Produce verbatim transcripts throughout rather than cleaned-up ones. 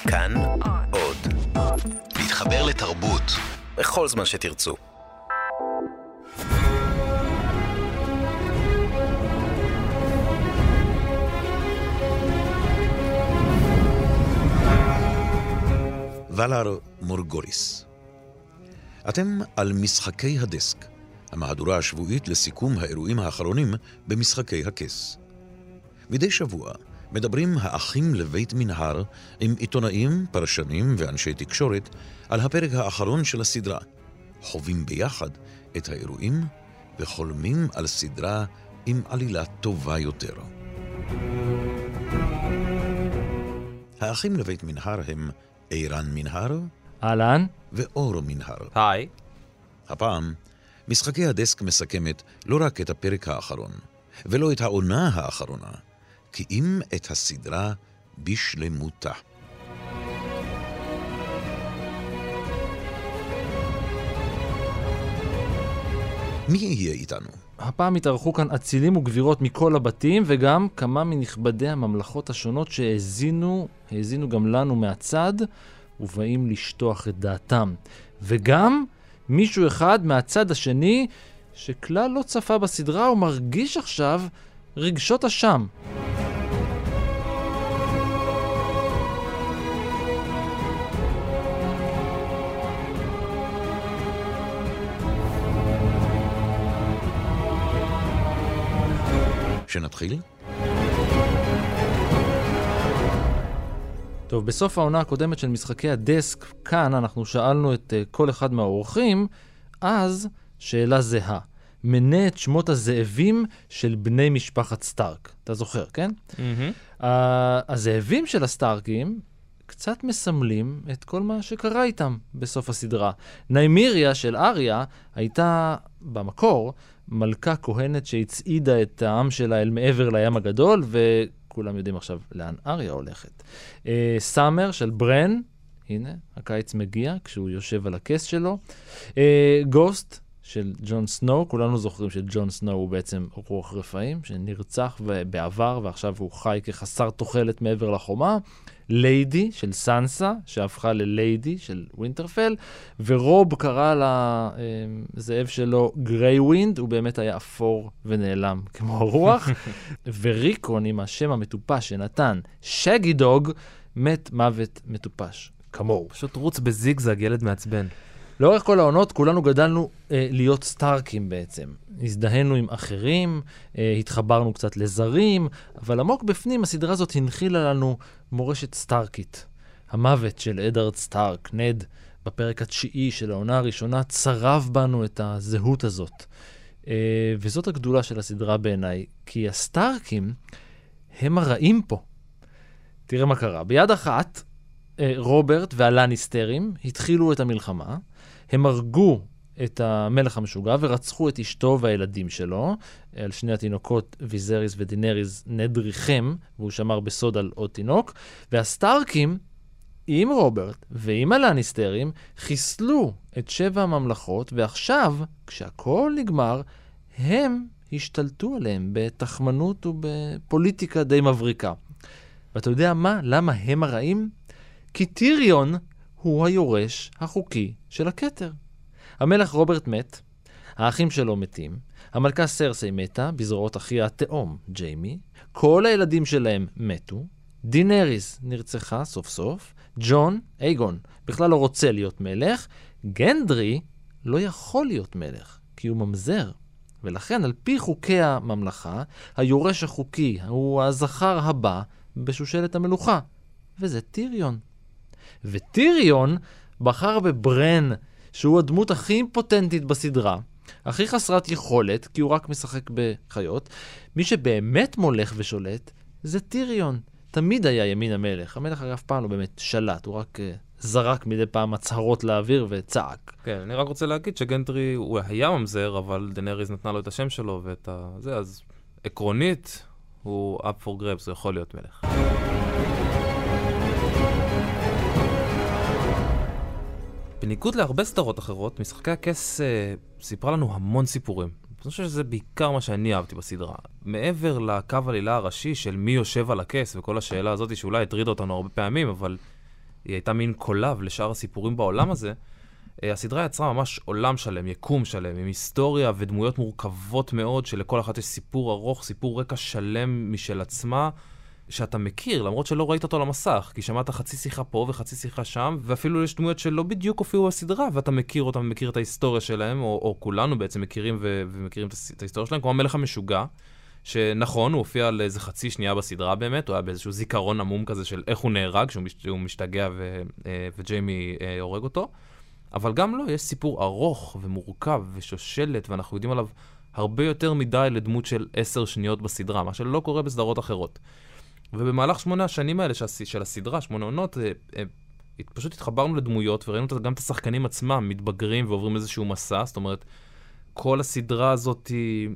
כאן עוד. להתחבר לתרבות בכל זמן שתרצו. ולר מורגוריס. אתם על משחקי הדסק, המהדורה השבועית לסיכום האירועים האחרונים במשחקי הכס. מדי שבוע מדברים האחים לבית מנהר עם עיתונאים, פרשנים ואנשי תקשורת על הפרק האחרון של הסדרה, חווים ביחד את האירועים וחולמים על סדרה עם עלילה טובה יותר. האחים לבית מנהר הם אירן מנהר, אהלן, ואור מנהר. היי. הפעם, משחקי הדסק מסכמת לא רק את הפרק האחרון, ולא את העונה האחרונה, כי אם את הסדרה בשלמותה. מי יהיה איתנו? הפעם התארחו כאן אצילים וגבירות מכל הבתים, וגם כמה מנכבדי הממלכות השונות שהאזינו, האזינו גם לנו מהצד, ובאים לשטוח את דעתם. וגם מישהו אחד מהצד השני, שכלל לא צפה בסדרה ומרגיש עכשיו רגשות אשם. שנתחיל? טוב, בסוף העונה הקודמת של משחקי הדסק, כאן אנחנו שאלנו את uh, כל אחד מהאורחים, אז שאלה זהה. מנה את שמות הזאבים של בני משפחת סטארק. אתה זוכר, כן? Mm-hmm. Uh, הזאבים של הסטארקים קצת מסמלים את כל מה שקרה איתם בסוף הסדרה. ניימיריה של אריה הייתה במקור מלכה כהנת שהצעידה את העם שלה אל מעבר לים הגדול, וכולם יודעים עכשיו לאן אריה הולכת. Uh, סאמר של ברן, הנה, הקיץ מגיע כשהוא יושב על הכס שלו. Uh, גוסט של ג'ון סנואו, כולנו זוכרים שג'ון סנואו הוא בעצם רוח רפאים, שנרצח בעבר ועכשיו הוא חי כחסר תוחלת מעבר לחומה. ליידי של סנסה, שהפכה לליידי של ווינטרפל, ורוב קרא לזאב שלו גריי ווינד, הוא באמת היה אפור ונעלם כמו הרוח, וריקון עם השם המטופש שנתן שגי דוג, מת מוות מטופש כמוהו. פשוט רוץ בזיגזג, ילד מעצבן. לאורך כל העונות כולנו גדלנו אה, להיות סטארקים בעצם. הזדהנו עם אחרים, אה, התחברנו קצת לזרים, אבל עמוק בפנים הסדרה הזאת הנחילה לנו מורשת סטארקית. המוות של אדארד סטארק, נד, בפרק התשיעי של העונה הראשונה, צרב בנו את הזהות הזאת. אה, וזאת הגדולה של הסדרה בעיניי, כי הסטארקים הם הרעים פה. תראה מה קרה. ביד אחת, אה, רוברט והלניסטרים התחילו את המלחמה, הם הרגו את המלך המשוגע ורצחו את אשתו והילדים שלו, על שני התינוקות ויזריס ודינריס נד ריחם, והוא שמר בסוד על עוד תינוק, והסטארקים עם רוברט ועם הלניסטרים חיסלו את שבע הממלכות, ועכשיו, כשהכל נגמר, הם השתלטו עליהם בתחמנות ובפוליטיקה די מבריקה. ואתה יודע מה? למה הם הרעים? כי טיריון הוא היורש החוקי של הכתר. המלך רוברט מת, האחים שלו מתים, המלכה סרסי מתה בזרועות אחיה התאום ג'יימי, כל הילדים שלהם מתו, דינריס נרצחה סוף סוף, ג'ון, אייגון, בכלל לא רוצה להיות מלך, גנדרי לא יכול להיות מלך, כי הוא ממזר. ולכן על פי חוקי הממלכה, היורש החוקי הוא הזכר הבא בשושלת המלוכה, וזה טיריון. וטיריון בחר בברן, שהוא הדמות הכי אימפוטנטית בסדרה, הכי חסרת יכולת, כי הוא רק משחק בחיות. מי שבאמת מולך ושולט זה טיריון. תמיד היה ימין המלך. המלך אף פעם לא באמת שלט, הוא רק uh, זרק מדי פעם הצהרות לאוויר וצעק. כן, אני רק רוצה להגיד שגנטרי הוא היה ממזר, אבל דנריז נתנה לו את השם שלו ואת ה... זה, אז עקרונית הוא up for grabs, הוא יכול להיות מלך. בניגוד להרבה סדרות אחרות, משחקי הכס אה, סיפרה לנו המון סיפורים. אני חושב שזה בעיקר מה שאני אהבתי בסדרה. מעבר לקו עלילה הראשי של מי יושב על הכס, וכל השאלה הזאת שאולי הטרידה אותנו הרבה פעמים, אבל היא הייתה מין קולב לשאר הסיפורים בעולם הזה, הסדרה יצרה ממש עולם שלם, יקום שלם, עם היסטוריה ודמויות מורכבות מאוד, שלכל אחת יש סיפור ארוך, סיפור רקע שלם משל עצמה, שאתה מכיר, למרות שלא ראית אותו למסך, כי שמעת חצי שיחה פה וחצי שיחה שם, ואפילו יש דמויות שלא בדיוק הופיעו בסדרה, ואתה מכיר אותם ומכיר את ההיסטוריה שלהם, או, או כולנו בעצם מכירים ו- ומכירים את ההיסטוריה שלהם, כמו המלך המשוגע, שנכון, הוא הופיע על איזה חצי שנייה בסדרה באמת, הוא היה באיזשהו זיכרון עמום כזה של איך הוא נהרג, שהוא משתגע ו- וג'יימי הורג אותו. אבל גם לא, יש סיפור ארוך ומורכב ושושלת, ואנחנו יודעים עליו הרבה יותר מדי לדמות של עשר שניות בסדרה, מה שלא קורה בסדרות אחרות. ובמהלך שמונה השנים האלה של הסדרה, שמונה עונות, פשוט התחברנו לדמויות, וראינו גם את השחקנים עצמם מתבגרים ועוברים איזשהו מסע, זאת אומרת, כל הסדרה הזאת היא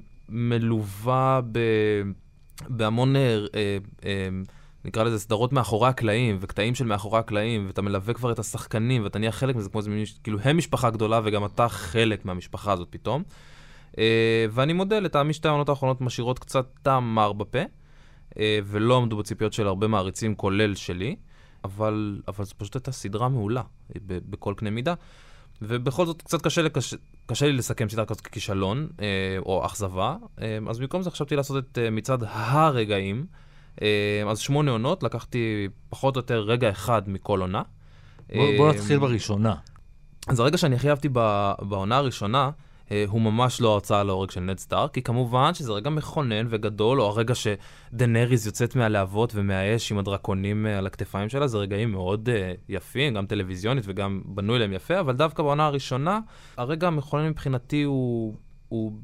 מלווה ב... בהמון... אה, אה, נקרא לזה סדרות מאחורי הקלעים, וקטעים של מאחורי הקלעים, ואתה מלווה כבר את השחקנים, ואתה נהיה חלק מזה, כמו זה, כאילו הם משפחה גדולה, וגם אתה חלק מהמשפחה הזאת פתאום. ואני מודה, לטעמי שתי העונות האחרונות משאירות קצת טעם מר בפה, ולא עמדו בציפיות של הרבה מעריצים, כולל שלי, אבל, אבל זו פשוט הייתה סדרה מעולה, בכל קנה מידה. ובכל זאת קצת קשה, לקש... קשה לי לסכם סדרה כזאת ככישלון, או אכזבה, אז במקום זה חשבתי לעשות את מצד הרגעים, אז שמונה עונות, לקחתי פחות או יותר רגע אחד מכל עונה. בוא, בוא נתחיל בראשונה. אז הרגע שאני הכי אהבתי בעונה הראשונה, הוא ממש לא ההוצאה להורג של נד סטארק, כי כמובן שזה רגע מכונן וגדול, או הרגע שדנריז יוצאת מהלהבות ומהאש עם הדרקונים על הכתפיים שלה, זה רגעים מאוד יפים, גם טלוויזיונית וגם בנוי להם יפה, אבל דווקא בעונה הראשונה, הרגע המכונן מבחינתי הוא, הוא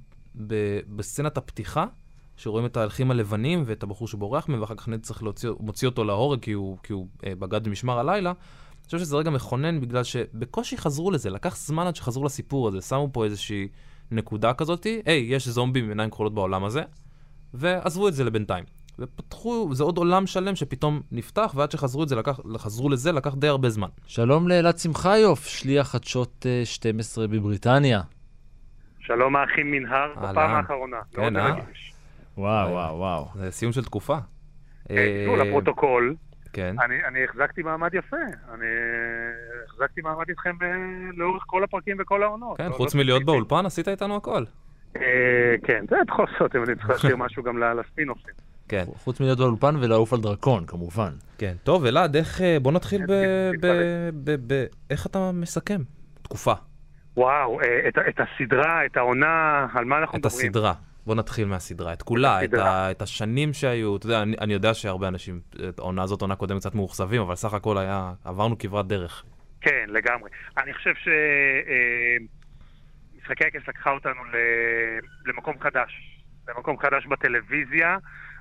בסצנת הפתיחה, שרואים את ההלכים הלבנים ואת הבחור שבורח מהם, ואחר כך נד צריך להוציא, מוציא אותו להורג כי הוא, כי הוא אה, בגד במשמר הלילה. אני חושב שזה רגע מכונן בגלל שבקושי חזרו לזה, לקח זמן עד שחזרו לסיפור הזה, שמו פה איזושהי נקודה כזאת, היי, יש זומבים עם עיניים כחולות בעולם הזה, ועזבו את זה לבינתיים. ופתחו, זה עוד עולם שלם שפתאום נפתח, ועד שחזרו את זה, לקח, חזרו לזה, לקח די הרבה זמן. שלום לאלעד שמחיוף, שליח חדשות שתים עשרה בבריטניה. שלום האחים מנהר, בפעם האחרונה. כן, אה? וואו, וואו, וואו. זה סיום של תקופה. תראו, לפרוטוקול, כן. אני החזקתי מעמד יפה. אני החזקתי מעמד איתכם לאורך כל הפרקים וכל העונות. כן, חוץ מלהיות באולפן, עשית איתנו הכל. כן, זה את חוסות, אם אני צריך להשאיר משהו גם לספינופים. כן. חוץ מלהיות באולפן ולעוף על דרקון, כמובן. כן. טוב, אלעד, בוא נתחיל ב... איך אתה מסכם? תקופה. וואו, את הסדרה, את העונה, על מה אנחנו מדברים? את הסדרה. בוא נתחיל מהסדרה, את כולה, את, ה, את השנים שהיו, אתה יודע, אני, אני יודע שהרבה אנשים, את העונה הזאת, עונה קודם קצת מאוכזבים, אבל סך הכל היה, עברנו כברת דרך. כן, לגמרי. אני חושב שמשחקי הכס לקחה אותנו למקום חדש, למקום חדש בטלוויזיה,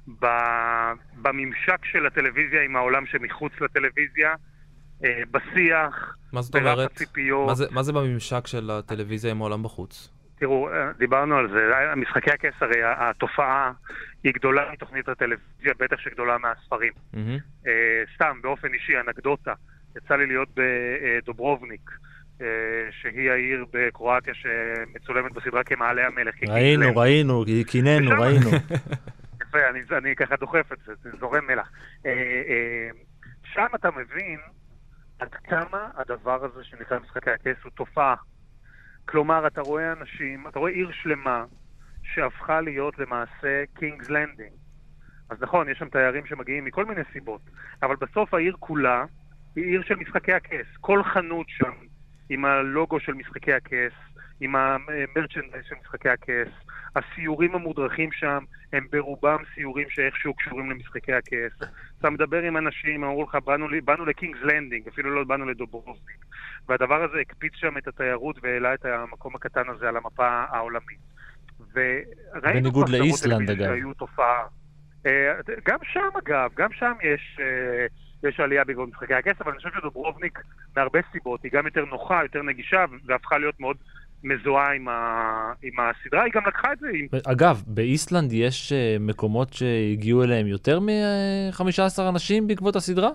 בממשק של הטלוויזיה עם העולם שמחוץ לטלוויזיה, בשיח, מה זאת אומרת? הציפיות. מה זה, מה זה בממשק של הטלוויזיה עם העולם בחוץ? תראו, דיברנו על זה, משחקי הכס הרי התופעה היא גדולה מתוכנית הטלוויזיה, בטח שגדולה מהספרים. Mm-hmm. Uh, סתם, באופן אישי, אנקדוטה, יצא לי להיות בדוברובניק, uh, שהיא העיר בקרואטיה שמצולמת בסדרה כמעלה המלך. ראינו, ראינו, כיננו, ראינו. יפה, אני, אני ככה דוחף את זה, זה זורם מלח. Uh, uh, שם אתה מבין עד כמה הדבר הזה שנקרא משחקי הכס הוא תופעה. כלומר, אתה רואה אנשים, אתה רואה עיר שלמה שהפכה להיות למעשה קינגס לנדינג. אז נכון, יש שם תיירים שמגיעים מכל מיני סיבות, אבל בסוף העיר כולה היא עיר של משחקי הכס. כל חנות שם עם הלוגו של משחקי הכס, עם המרצ'נדייז של משחקי הכס, הסיורים המודרכים שם הם ברובם סיורים שאיכשהו קשורים למשחקי הכס. אתה מדבר עם אנשים, אמרו לך, באנו, באנו לקינגס לנדינג, אפילו לא באנו לדוברובניק. והדבר הזה הקפיץ שם את התיירות והעלה את המקום הקטן הזה על המפה העולמית. בניגוד לאיסלנד, אגב. שהיו תופעה. גם שם, אגב, גם שם יש, יש עלייה בגלל משחקי הכס, אבל אני חושב שדוברובניק מהרבה סיבות, היא גם יותר נוחה, יותר נגישה, והפכה להיות מאוד מזוהה עם, ה... עם הסדרה, היא גם לקחה את זה. עם... אגב, באיסלנד יש מקומות שהגיעו אליהם יותר מ-חמישה עשר אנשים בעקבות הסדרה?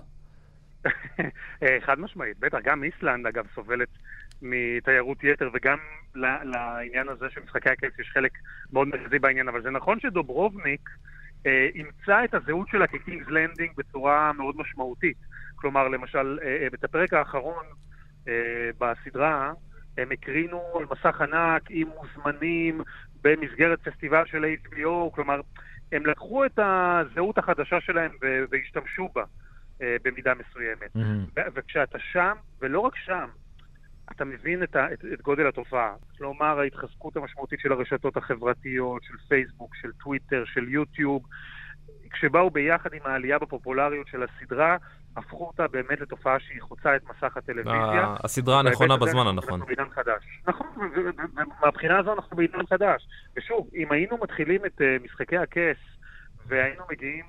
חד משמעית, בטח, גם איסלנד אגב סובלת מתיירות יתר, וגם לעניין הזה של משחקי הכס יש חלק מאוד מרכזי בעניין, אבל זה נכון שדוברובניק אה, אימצה את הזהות שלה כקינגס לנדינג בצורה מאוד משמעותית. כלומר, למשל, את הפרק האחרון בסדרה, הם הקרינו על מסך ענק עם מוזמנים במסגרת פסטיבל של אייץ' בי או, כלומר, הם לקחו את הזהות החדשה שלהם והשתמשו בה במידה מסוימת. Mm-hmm. וכשאתה שם, ולא רק שם, אתה מבין את, ה, את, את גודל התופעה. כלומר, ההתחזקות המשמעותית של הרשתות החברתיות, של פייסבוק, של טוויטר, של יוטיוב, כשבאו ביחד עם העלייה בפופולריות של הסדרה, הפכו אותה באמת לתופעה שהיא חוצה את מסך הטלוויזיה. הסדרה הנכונה בזמן הנכון. אנחנו בעידן חדש. נכון, ומהבחינה הזו אנחנו בעידן חדש. ושוב, אם היינו מתחילים את משחקי הכס, והיינו מגיעים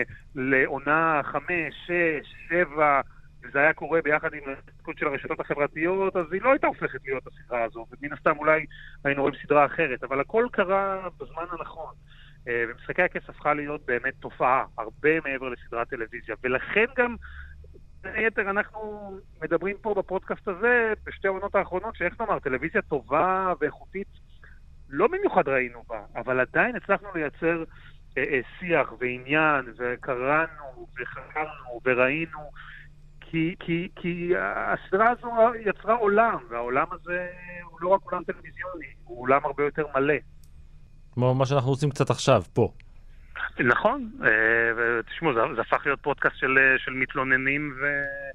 לעונה חמש, שש, שבע, וזה היה קורה ביחד עם ההתחזקות של הרשתות החברתיות, אז היא לא הייתה הופכת להיות הסדרה הזו, ומן הסתם אולי היינו רואים סדרה אחרת, אבל הכל קרה בזמן הנכון. ומשחקי הכס הפכה להיות באמת תופעה, הרבה מעבר לסדרת טלוויזיה, ולכן גם, היתר, אנחנו מדברים פה בפודקאסט הזה, בשתי העונות האחרונות, שאיך נאמר, טלוויזיה טובה ואיכותית, לא במיוחד ראינו בה, אבל עדיין הצלחנו לייצר אה, אה, שיח ועניין, וקראנו, וחקרנו, וראינו, כי, כי, כי הסדרה הזו יצרה עולם, והעולם הזה הוא לא רק עולם טלוויזיוני, הוא עולם הרבה יותר מלא. כמו מה שאנחנו עושים קצת עכשיו, פה. נכון, ותשמעו, זה, זה הפך להיות פודקאסט של, של מתלוננים ו,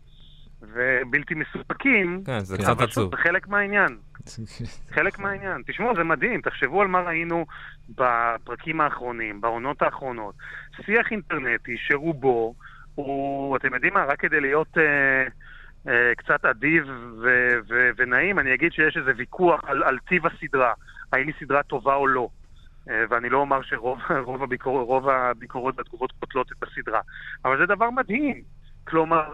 ובלתי מסופקים. כן, זה קצת עצוב. זה חלק מהעניין. חלק מהעניין. תשמעו, זה מדהים, תחשבו על מה ראינו בפרקים האחרונים, בעונות האחרונות. שיח אינטרנטי שרובו הוא, אתם יודעים מה, רק כדי להיות אה, אה, קצת עדיב ו, ו, ונעים, אני אגיד שיש איזה ויכוח על, על טיב הסדרה, האם היא סדרה טובה או לא. ואני לא אומר שרוב רוב הביקור, רוב הביקורות והתגובות קוטלות את הסדרה. אבל זה דבר מדהים. כלומר,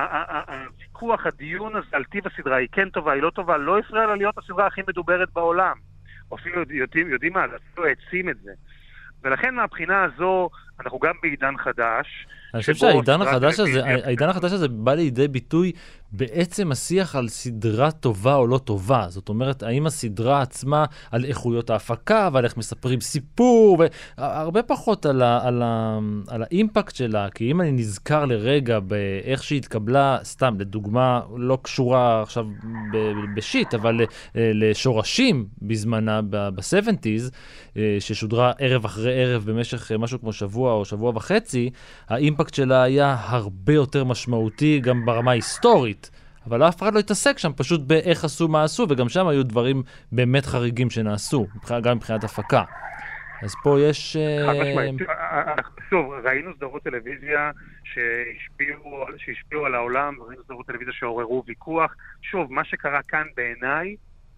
הוויכוח, הדיון הזה על טיב הסדרה, היא כן טובה, היא לא טובה, לא הפריע לה להיות הסדרה הכי מדוברת בעולם. אפילו יודעים, יודעים מה, אפילו העצים את זה. ולכן מהבחינה הזו, אנחנו גם בעידן חדש. אני חושב שהעידן החדש הזה, העידן החדש הזה בא לידי ביטוי בעצם השיח על סדרה טובה או לא טובה. זאת אומרת, האם הסדרה עצמה על איכויות ההפקה ועל איך מספרים סיפור, והרבה פחות על, ה, על, ה, על האימפקט שלה, כי אם אני נזכר לרגע באיך שהיא התקבלה, סתם, לדוגמה, לא קשורה עכשיו ב- בשיט, אבל לשורשים בזמנה ב-שבעים, ששודרה ערב אחרי ערב במשך משהו כמו שבוע או שבוע וחצי, האימפקט שלה היה הרבה יותר משמעותי גם ברמה ההיסטורית, אבל אף אחד לא התעסק שם פשוט באיך עשו מה עשו, וגם שם היו דברים באמת חריגים שנעשו, גם מבחינת הפקה. אז פה יש... חד משמעית. שוב, ראינו סדרות טלוויזיה שהשפיעו, שהשפיעו על העולם, ראינו סדרות טלוויזיה שעוררו ויכוח. שוב, מה שקרה כאן בעיניי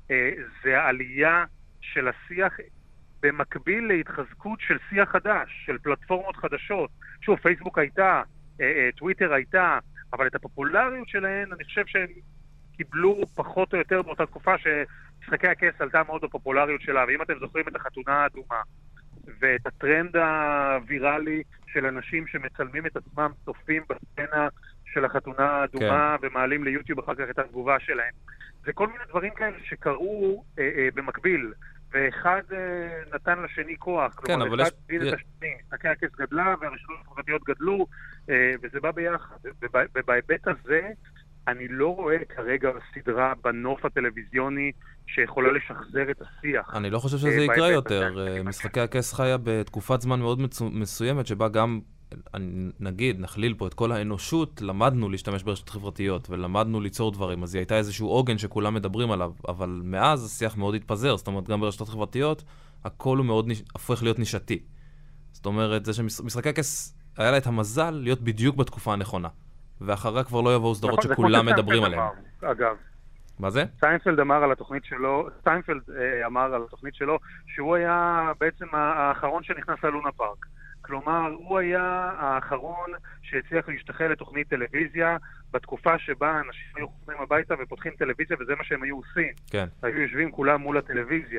זה העלייה של השיח במקביל להתחזקות של שיח חדש, של פלטפורמות חדשות. שוב, פייסבוק הייתה, טוויטר הייתה, אבל את הפופולריות שלהן, אני חושב שהם קיבלו פחות או יותר באותה תקופה שמשחקי הכס עלתה מאוד בפופולריות שלה, ואם אתם זוכרים את החתונה האדומה, ואת הטרנד הוויראלי של אנשים שמצלמים את עצמם, צופים בסצנה של החתונה האדומה, כן. ומעלים ליוטיוב אחר כך את התגובה שלהם. זה כל מיני דברים כאלה שקרו אה, אה, במקביל, ואחד אה, נתן לשני כוח. כן, כלומר, אבל אחד יש... דין את השני, משחקי הכס גדלה, והרשתות החברתיות גדלו, אה, וזה בא ביחד. ובהיבט הזה, אני לא רואה כרגע סדרה בנוף הטלוויזיוני שיכולה לשחזר את השיח. אני לא חושב שזה יקרה יותר. משחקי הכס חיה בתקופת זמן מאוד מסוימת, שבה גם, נגיד, נכליל פה את כל האנושות, למדנו להשתמש ברשתות חברתיות, ולמדנו ליצור דברים. אז היא הייתה איזשהו עוגן שכולם מדברים עליו, אבל מאז השיח מאוד התפזר. זאת אומרת, גם ברשתות חברתיות, הכל הוא מאוד הפך להיות נישתי. זאת אומרת, זה שמשחקי הכס היה לה את המזל להיות בדיוק בתקופה הנכונה. ואחריה כבר לא יבואו סדרות שכולם מדברים עליהן. אגב. מה זה? סטיינפלד אמר על התוכנית שלו, סטיינפלד אה, אמר על התוכנית שלו, שהוא היה בעצם האחרון שנכנס ללונה פארק. כלומר, הוא היה האחרון שהצליח להשתחל לתוכנית טלוויזיה בתקופה שבה אנשים היו חוזרים הביתה ופותחים טלוויזיה, וזה מה שהם היו עושים. כן. היו יושבים כולם מול הטלוויזיה.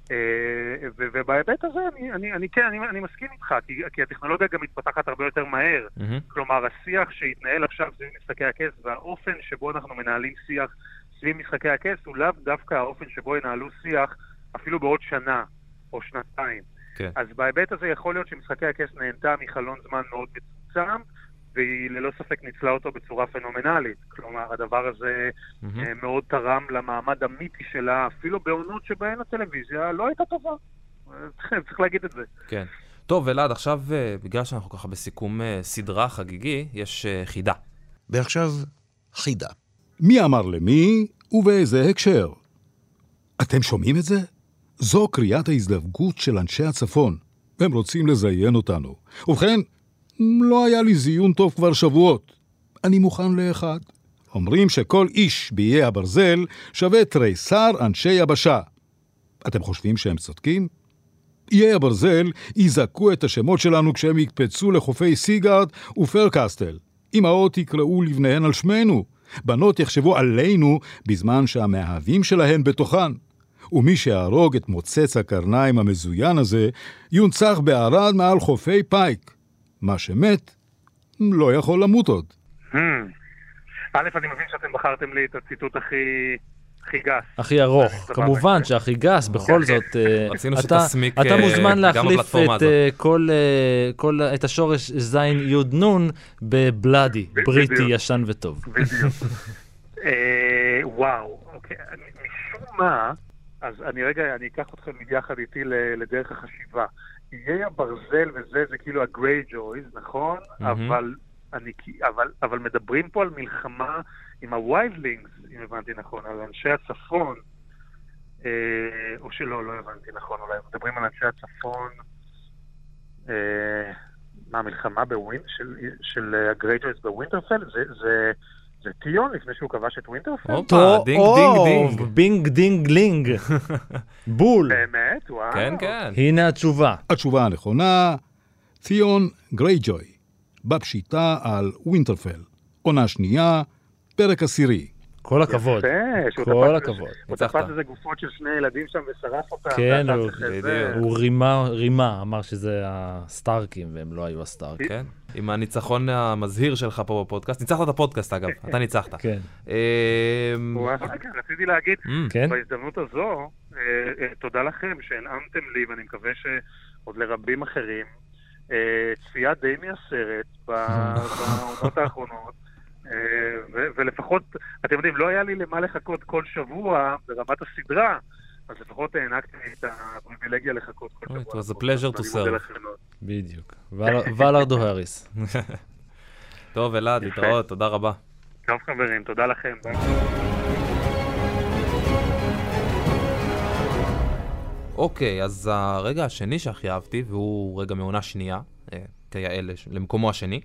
ובהיבט הזה אני, אני, אני, כן, אני, אני מסכים איתך, כי, כי הטכנולוגיה גם מתפתחת הרבה יותר מהר. Mm-hmm. כלומר, השיח שהתנהל עכשיו סביב משחקי הכס, והאופן שבו אנחנו מנהלים שיח סביב משחקי הכס, הוא לאו דווקא האופן שבו ינהלו שיח אפילו בעוד שנה או שנתיים. כן. אז בהיבט הזה יכול להיות שמשחקי הכס נהנתה מחלון זמן מאוד מצומצם, והיא ללא ספק ניצלה אותו בצורה פנומנלית. כלומר, הדבר הזה mm-hmm. מאוד תרם למעמד המיתי שלה, אפילו בעונות שבהן הטלוויזיה לא הייתה טובה. צריך להגיד את זה. כן. טוב, אלעד, עכשיו, בגלל שאנחנו ככה בסיכום סדרה חגיגי, יש חידה. ועכשיו, חידה. מי אמר למי ובאיזה הקשר? אתם שומעים את זה? זו קריאת ההזדווגות של אנשי הצפון. הם רוצים לזיין אותנו. ובכן, לא היה לי זיון טוב כבר שבועות. אני מוכן לאחד. אומרים שכל איש באיי הברזל שווה תריסר אנשי יבשה. אתם חושבים שהם צודקים? איי הברזל יזעקו את השמות שלנו כשהם יקפצו לחופי סיגארד ופרקסטל. אמהות יקראו לבניהן על שמנו. בנות יחשבו עלינו בזמן שהמאהבים שלהן בתוכן. ומי שיהרוג את מוצץ הקרניים המזוין הזה יונצח בערד מעל חופי פייק. מה שמת לא יכול למות עוד. א', אני מבין שאתם בחרתם לי את הציטוט הכי הכי גס. הכי ארוך. כמובן שהכי גס, בכל זאת, אתה מוזמן להחליף את השורש זין יוד נון בבלאדי, בריטי ישן וטוב. בדיוק. וואו, אוקיי. משום מה, אז אני רגע, אני אקח אתכם יחד איתי לדרך החשיבה. איי הברזל וזה, זה כאילו הגריי ג'ויז, נכון? אבל אני, אבל, אבל מדברים פה על מלחמה עם הוויילדלינגס, אם הבנתי נכון, על אנשי הצפון, אה, או שלא, לא הבנתי נכון, אולי מדברים על אנשי הצפון, אה, מה, מלחמה בווינ... של, של הגריי ג'ויז בווינטרפל? זה, זה, זה טיון לפני שהוא כבש את ווינטרפל? אופה, דינג דינג דינג. בינג דינג לינג. בול. באמת? וואו. כן, כן. הנה התשובה. התשובה הנכונה, תיון גרייג'וי, בפשיטה על ווינטרפל. עונה שנייה, פרק עשירי. כל הכבוד. יפה, כל הכבוד. הוא תפס איזה גופות של שני ילדים שם ושרף אותם. כן, הוא רימה, רימה, אמר שזה הסטארקים והם לא היו הסטארקים. כן, עם הניצחון המזהיר שלך פה בפודקאסט. ניצחת את הפודקאסט אגב, אתה ניצחת. כן. רציתי להגיד, בהזדמנות הזו, תודה לכם שהנעמתם לי ואני מקווה שעוד לרבים אחרים, צפייה די מהסרט בעונות האחרונות, ולפחות, אתם יודעים, לא היה לי למה לחכות כל שבוע ברמת הסדרה, אז לפחות הענקתי את הפריבילגיה לחכות כל שבוע. It was a pleasure to serve. בדיוק. ולארדו האריס. טוב, אלעד, להתראות, תודה רבה. טוב חברים, תודה לכם. אוקיי, אז הרגע השני שהכי אהבתי, והוא רגע מעונה שנייה, כיעל למקומו השני,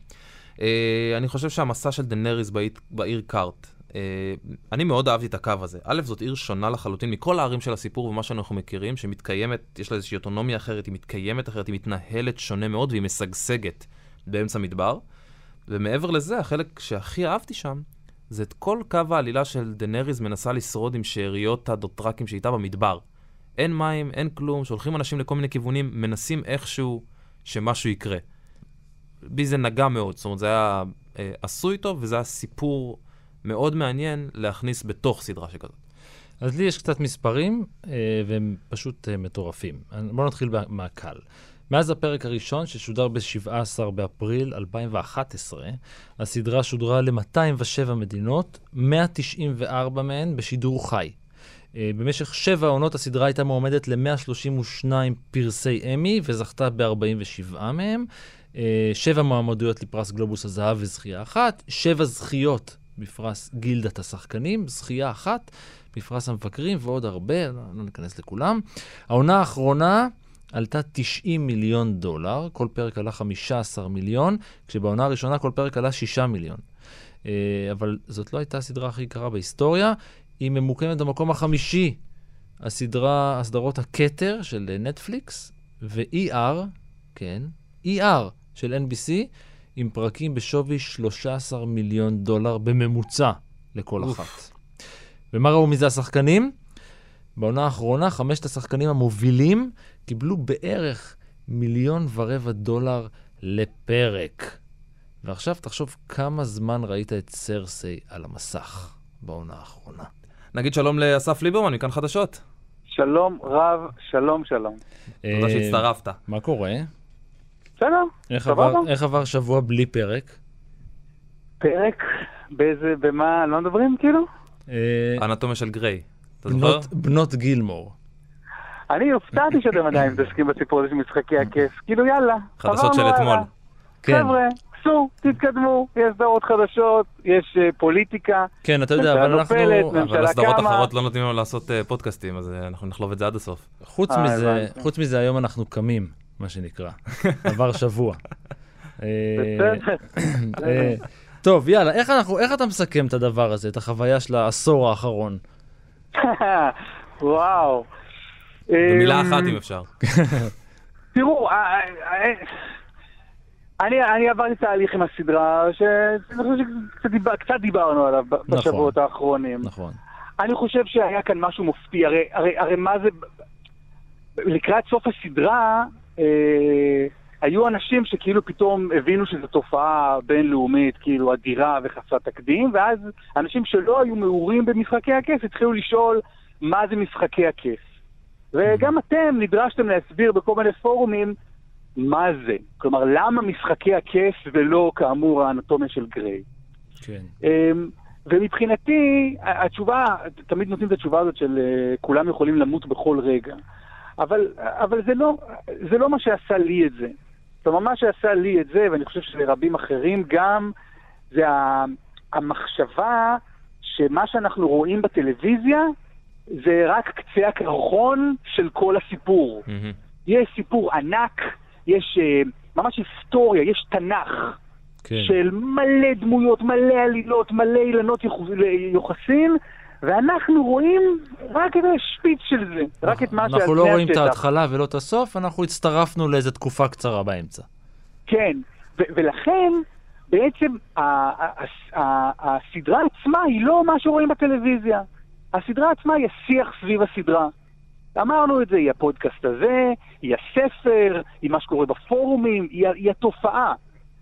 אני חושב שהמסע של דנריס בעיר קארט, אני מאוד אהבתי את הקו הזה. א', זאת עיר שונה לחלוטין מכל הערים של הסיפור ומה שאנחנו מכירים, שמתקיימת, יש לה איזושהי אוטונומיה אחרת, היא מתקיימת אחרת, היא מתנהלת שונה מאוד והיא משגשגת באמצע מדבר. ומעבר לזה, החלק שהכי אהבתי שם, זה את כל קו העלילה של דנריס מנסה לשרוד עם שאריות הדוטרקים שאיתה במדבר. אין מים, אין כלום, שולחים אנשים לכל מיני כיוונים, מנסים איכשהו שמשהו יקרה. בי זה נגע מאוד, זאת אומרת, זה היה אה, עשוי טוב, וזה היה סיפור מאוד מעניין להכניס בתוך סדרה שכזאת. אז לי יש קצת מספרים, אה, והם פשוט אה, מטורפים. בואו נתחיל מהקל. מאז הפרק הראשון, ששודר ב-שבעה עשר באפריל אלפיים ואחת עשרה, הסדרה שודרה ל-מאתיים ושבע מדינות, מאה תשעים וארבע מהן בשידור חי. Uh, במשך שבע עונות הסדרה הייתה מועמדת ל-מאה שלושים ושניים פרסי אמי, וזכתה ב-ארבעים ושבע מהם. Uh, שבע מועמדויות לפרס גלובוס הזהב וזכייה אחת. שבע זכיות בפרס גילדת השחקנים, זכייה אחת בפרס המבקרים, ועוד הרבה, לא, לא ניכנס לכולם. העונה האחרונה עלתה תשעים מיליון דולר, כל פרק עלה חמישה עשר מיליון, כשבעונה הראשונה כל פרק עלה שישה מיליון. Uh, אבל זאת לא הייתה הסדרה הכי יקרה בהיסטוריה, היא ממוקמת במקום החמישי, הסדרה, הסדרות הכתר של נטפליקס, ו-אי אר, כן, אי אר של אן בי סי, עם פרקים בשווי שלושה עשר מיליון דולר בממוצע לכל אוף. אחת. ומה ראו מזה השחקנים? בעונה האחרונה, חמשת השחקנים המובילים קיבלו בערך מיליון ורבע דולר לפרק. ועכשיו תחשוב כמה זמן ראית את סרסי על המסך בעונה האחרונה. נגיד שלום לאסף ליברמן, מכאן חדשות. שלום רב, שלום שלום. תודה שהצטרפת. מה קורה? בסדר, איך עבר שבוע בלי פרק? פרק? באיזה, במה, לא מדברים כאילו? אנטומיה של גריי. אתה זוכר? בנות גילמור. אני הופתעתי שאתם עדיין מתעסקים בסיפור הזה של משחקי הכס. כאילו יאללה. חדשות של אתמול. חבר'ה, סו, תתקדמו, יש סדרות חדשות, יש פוליטיקה. כן, אתה יודע, אבל אנחנו... אבל הסדרות אחרות לא נותנים לנו לעשות פודקאסטים, אז אנחנו נחלוב את זה עד הסוף. חוץ מזה, חוץ מזה, היום אנחנו קמים, מה שנקרא. עבר שבוע. טוב, יאללה, איך אנחנו, איך אתה מסכם את הדבר הזה, את החוויה של העשור האחרון? וואו. במילה אחת אם אפשר. תראו, אני, אני עברתי תהליך עם הסדרה, שאני חושב שקצת דיברנו עליו בשבועות האחרונים. נכון. אני חושב שהיה כאן משהו מופתיע, הרי, הרי, הרי מה זה... לקראת סוף הסדרה, אה, היו אנשים שכאילו פתאום הבינו שזו תופעה בינלאומית, כאילו אדירה וחסרת תקדים, ואז אנשים שלא היו מעורים במשחקי הכס התחילו לשאול מה זה משחקי הכס. וגם אתם נדרשתם להסביר בכל מיני פורומים מה זה. כלומר, למה משחקי הכס ולא כאמור האנטומיה של גריי. כן. ומבחינתי, התשובה, תמיד נותנים את התשובה הזאת של כולם יכולים למות בכל רגע. אבל, אבל זה לא, זה לא מה שעשה לי את זה. זאת אומרת, מה שעשה לי את זה, ואני חושב שלרבים אחרים גם, זה המחשבה שמה שאנחנו רואים בטלוויזיה, זה רק קצה הקרחון של כל הסיפור. Mm-hmm. יש סיפור ענק, יש uh, ממש היסטוריה, יש תנ"ך כן. של מלא דמויות, מלא עלילות, מלא אילנות יוחסין, ואנחנו רואים רק את השפיץ של זה, רק את מה שעל אנחנו לא רואים את ההתחלה ולא את הסוף, אנחנו הצטרפנו לאיזו תקופה קצרה באמצע. כן, ו- ולכן בעצם הסדרה עצמה היא לא מה שרואים בטלוויזיה. הסדרה עצמה היא השיח סביב הסדרה. אמרנו את זה, היא הפודקאסט הזה, היא הספר, היא מה שקורה בפורומים, היא, היא התופעה.